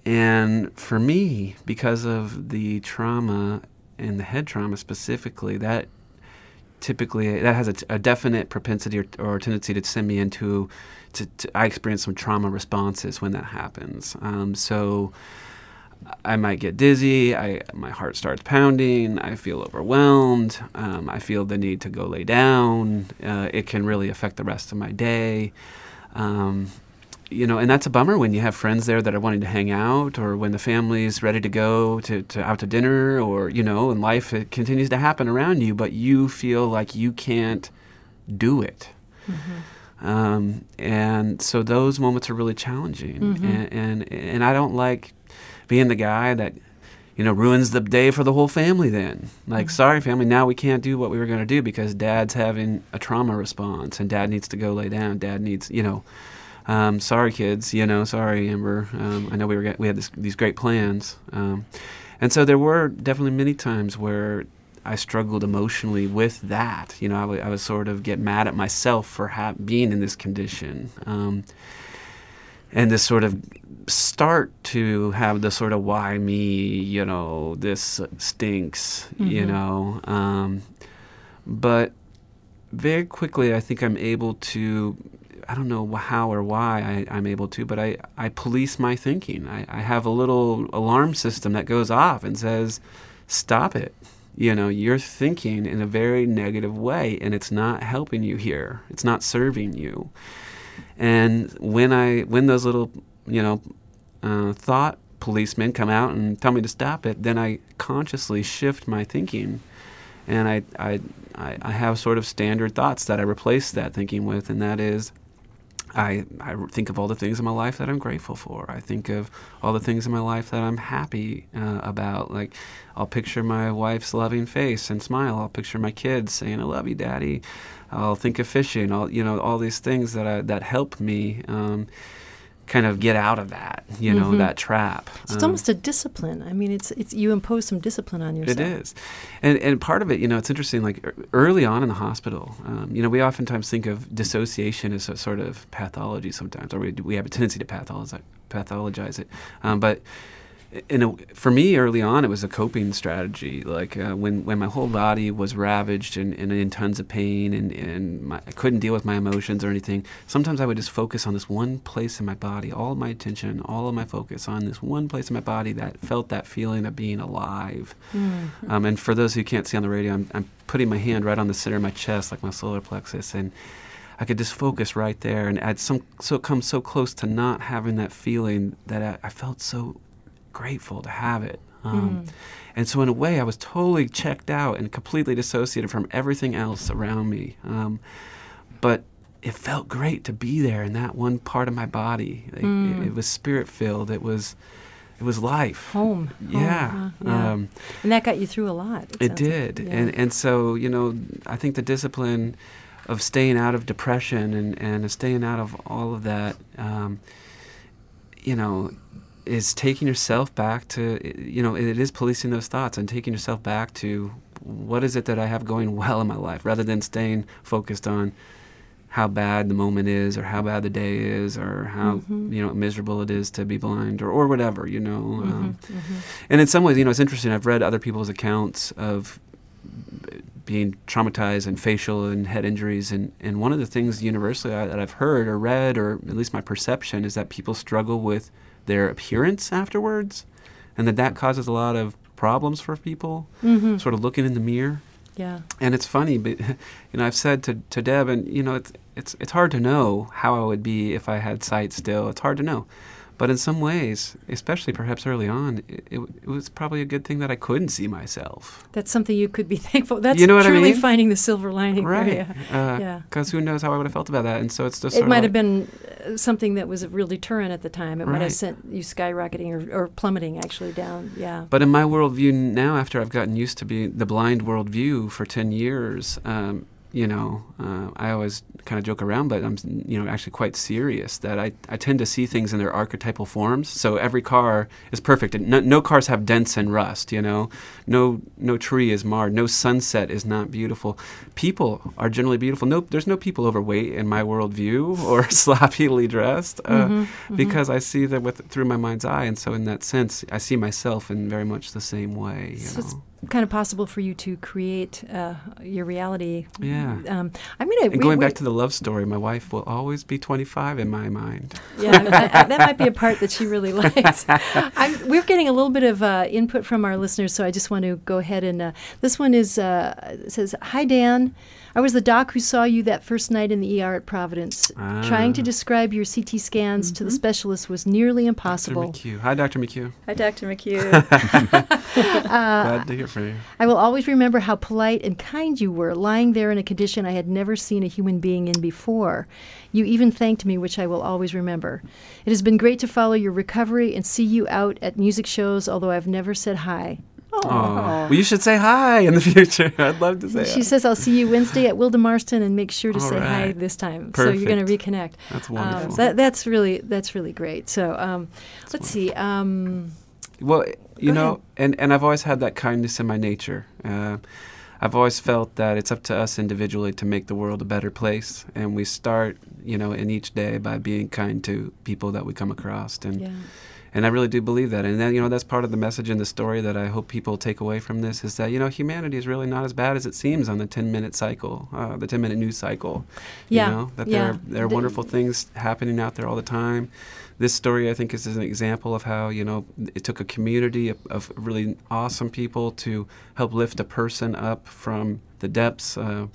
And for me, because of the trauma and the head trauma specifically, that typically that has a, a definite propensity or, or tendency to send me into. To, to, I experience some trauma responses when that happens. Um, so I might get dizzy. I my heart starts pounding. I feel overwhelmed. Um, I feel the need to go lay down. Uh, it can really affect the rest of my day. Um, You know, and that's a bummer when you have friends there that are wanting to hang out, or when the family's ready to go to, to out to dinner, or, you know, and life it continues to happen around you, but you feel like you can't do it. Mm-hmm. Um, and so those moments are really challenging. Mm-hmm. And, and and I don't like being the guy that, you know, ruins the day for the whole family then. Like, mm-hmm. sorry, family, now we can't do what we were going to do because Dad's having a trauma response, and Dad needs to go lay down. Dad needs, you know... Um, sorry, kids. You know, sorry, Amber. Um, I know we were we had this, these great plans, um, and so there were definitely many times where I struggled emotionally with that. You know, I, w- I would sort of get mad at myself for ha- being in this condition, um, and this sort of start to have the sort of why me? You know, this stinks. Mm-hmm. You know, um, but very quickly, I think I'm able to. I don't know how or why I, I'm able to, but I, I police my thinking. I, I have a little alarm system that goes off and says, stop it. You know, you're thinking in a very negative way, and it's not helping you here. It's not serving you. And when I when those little, you know, uh, thought policemen come out and tell me to stop it, then I consciously shift my thinking. And I, I, I, I have sort of standard thoughts that I replace that thinking with, and that is, I, I think of all the things in my life that I'm grateful for. I think of all the things in my life that I'm happy uh, about. Like, I'll picture my wife's loving face and smile. I'll picture my kids saying, "I love you, Daddy." I'll think of fishing. All you know, all these things that I, that help me um, kind of get out of that, you know, mm-hmm. that trap. So it's um, almost a discipline. I mean, it's it's you impose some discipline on yourself. It is, and and part of it, you know, it's interesting. Like early on in the hospital, um, you know, we oftentimes think of dissociation as a sort of pathology sometimes, or we we have a tendency to pathologize pathologize it, um, but. In a, for me, early on, it was a coping strategy. Like uh, when, when my whole body was ravaged and, and in tons of pain, and, and my, I couldn't deal with my emotions or anything, sometimes I would just focus on this one place in my body, all of my attention, all of my focus on this one place in my body that felt that feeling of being alive. Mm-hmm. Um, and for those who can't see on the radio, I'm, I'm putting my hand right on the center of my chest, like my solar plexus, and I could just focus right there. And I'd some, so come so close to not having that feeling that I, I felt so grateful to have it. Um, mm. And so in a way, I was totally checked out and completely dissociated from everything else around me. Um, but it felt great to be there in that one part of my body. Like, mm. it, it was spirit-filled. It was it was life. Home. Yeah. Home, uh, yeah. Um, and that got you through a lot. It, it did. Like. Yeah. And, and so, you know, I think the discipline of staying out of depression and, and staying out of all of that, um, you know, is taking yourself back to, you know, it is policing those thoughts and taking yourself back to what is it that I have going well in my life, rather than staying focused on how bad the moment is or how bad the day is or how, mm-hmm. you know, miserable it is to be blind or, or whatever, you know. Mm-hmm, um, mm-hmm. And in some ways, you know, it's interesting. I've read other people's accounts of being traumatized and facial and head injuries. And, and one of the things universally I, that I've heard or read, or at least my perception, is that people struggle with their appearance afterwards, and that that causes a lot of problems for people, mm-hmm. sort of looking in the mirror. Yeah. And it's funny, but you know, I've said to, to Deb, and you know, it's it's it's hard to know how I would be if I had sight still. It's hard to know. But in some ways, especially perhaps early on, it, it, it was probably a good thing that I couldn't see myself. That's something you could be thankful. That's you know what truly I mean? Finding the silver lining. Right. Yeah. Uh, yeah. Because who knows how I would have felt about that. And so it's just It sort might of have been something that was a real deterrent at the time. It right. might have sent you skyrocketing or, or plummeting actually down. Yeah. But in my worldview now, after I've gotten used to being the blind worldview for ten years, um, you know, uh, I always kind of joke around, but I'm, you know, actually quite serious that I, I tend to see things in their archetypal forms. So every car is perfect. And no, no cars have dents and rust, you know. No no tree is marred. No sunset is not beautiful. People are generally beautiful. No, there's no people overweight in my worldview or sloppily dressed uh, Mm-hmm, mm-hmm. because I see them with through my mind's eye. And so in that sense, I see myself in very much the same way, you So know. it's kind of possible for you to create uh, your reality. Yeah. Um, I'm gonna. And going back to the love story, my wife will always be twenty-five in my mind. Yeah, I, I, that might be a part that she really likes. I'm, we're getting a little bit of uh, input from our listeners, so I just want to go ahead and. Uh, this one is uh, says, "Hi Dan, I was the doc who saw you that first night in the E R at Providence. Ah. Trying to describe your C T scans to the specialist was nearly impossible. Doctor McHugh. Hi, Doctor McHugh. Hi, Doctor McHugh. Glad to hear from you. I will always remember how polite and kind you were, lying there in a condition I had never seen a human being in before. You even thanked me, which I will always remember. It has been great to follow your recovery and see you out at music shows, although I've never said hi." Oh, well, you should say hi in the future. I'd love to say She hi. says, "I'll see you Wednesday at Wilda Marston, and make sure to All say hi right. this time." So you're going to reconnect. That's Um, wonderful. that, that's really that's really great. So um, let's see. Um, Well, you Go know, ahead. and, and I've always had that kindness in my nature. Uh, I've always felt that it's up to us individually to make the world a better place, and we start, you know, in each day by being kind to people that we come across, and yeah. and I really do believe that. And then, you know, that's part of the message in the story that I hope people take away from this is that, you know, humanity is really not as bad as it seems on the ten-minute cycle, uh, the ten-minute news cycle. Yeah, You know, that yeah. there are, there are The- wonderful things happening out there all the time. This story, I think, is an example of how, you know, it took a community of, of really awesome people to help lift a person up from the depths, uh,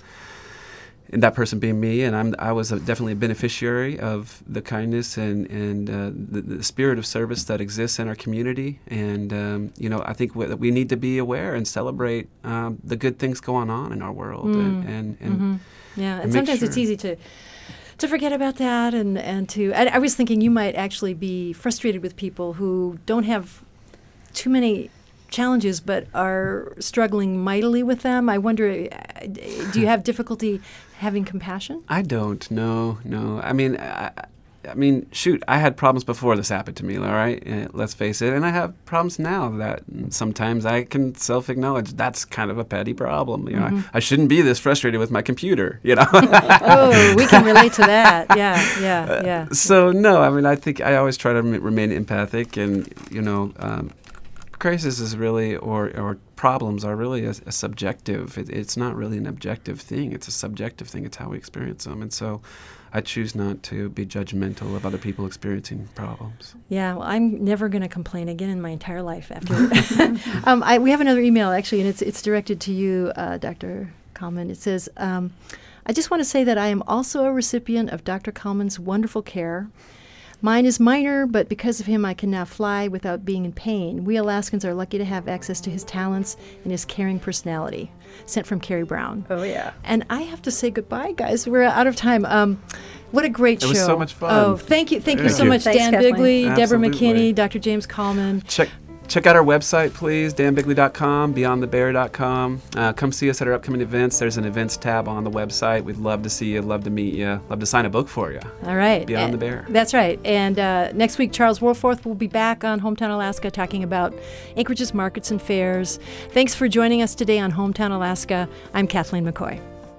and that person being me. And I'm, I was a, definitely a beneficiary of the kindness and, and uh, the, the spirit of service that exists in our community. And, um, you know, I think we, we need to be aware and celebrate um, the good things going on in our world. Mm. And, and, and Mhm. Yeah, and, and make sometimes it's sure- easy to to forget about that, and and to. I, I was thinking you might actually be frustrated with people who don't have too many challenges, but are struggling mightily with them. I wonder, uh, d- do you have difficulty having compassion? I don't. No, no. I mean, I, I mean, shoot. I had problems before this happened to me. All right, uh, let's face it. And I have problems now that sometimes I can self-acknowledge that's kind of a petty problem. You know, Mm-hmm. I, I shouldn't be this frustrated with my computer. You know. Oh, we can relate to that. Yeah, yeah, yeah. So no, I mean, I think I always try to m- remain empathic, and you know, um, crisis is really, or or problems are really a, a subjective. It, it's not really an objective thing. It's a subjective thing. It's how we experience them, and so I choose not to be judgmental of other people experiencing problems. Yeah, well, I'm never going to complain again in my entire life after. um, I, we have another email actually, and it's it's directed to you, uh, Doctor Kalman. It says, um, "I just want to say that I am also a recipient of Doctor Kalman's wonderful care. Mine is minor, but because of him, I can now fly without being in pain. We Alaskans are lucky to have access to his talents and his caring personality." Sent from Carrie Brown. Oh, yeah. And I have to say goodbye, guys. We're out of time. Um, what a great It show! was so much fun. Oh, thank you, thank you Thank so you. much, Thanks, Dan Kathleen. Bigley, Deborah Absolutely. McKinney, Doctor James Kalman. Check check out our website, please, dan bigley dot com, beyond the bear dot com. Uh, come see us at our upcoming events. There's an events tab on the website. We'd love to see you, love to meet you, love to sign a book for you. All right, Beyond Uh, the Bear. That's right. And uh, next week, Charles Warforth will be back on Hometown Alaska talking about Anchorage's markets and fairs. Thanks for joining us today on Hometown Alaska. I'm Kathleen McCoy.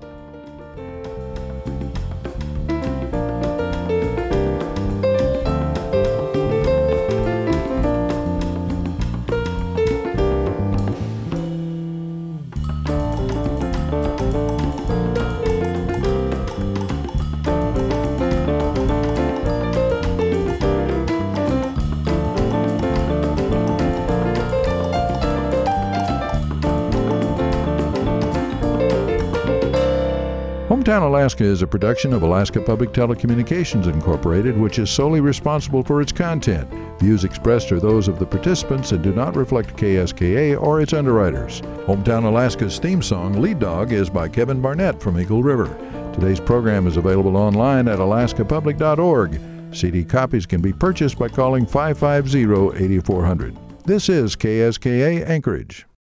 Hometown Alaska is a production of Alaska Public Telecommunications Incorporated, which is solely responsible for its content. Views expressed are those of the participants and do not reflect K S K A or its underwriters. Hometown Alaska's theme song, Lead Dog, is by Kevin Barnett from Eagle River. Today's program is available online at alaska public dot org. C D copies can be purchased by calling five five zero, eight four zero zero. This is K S K A Anchorage.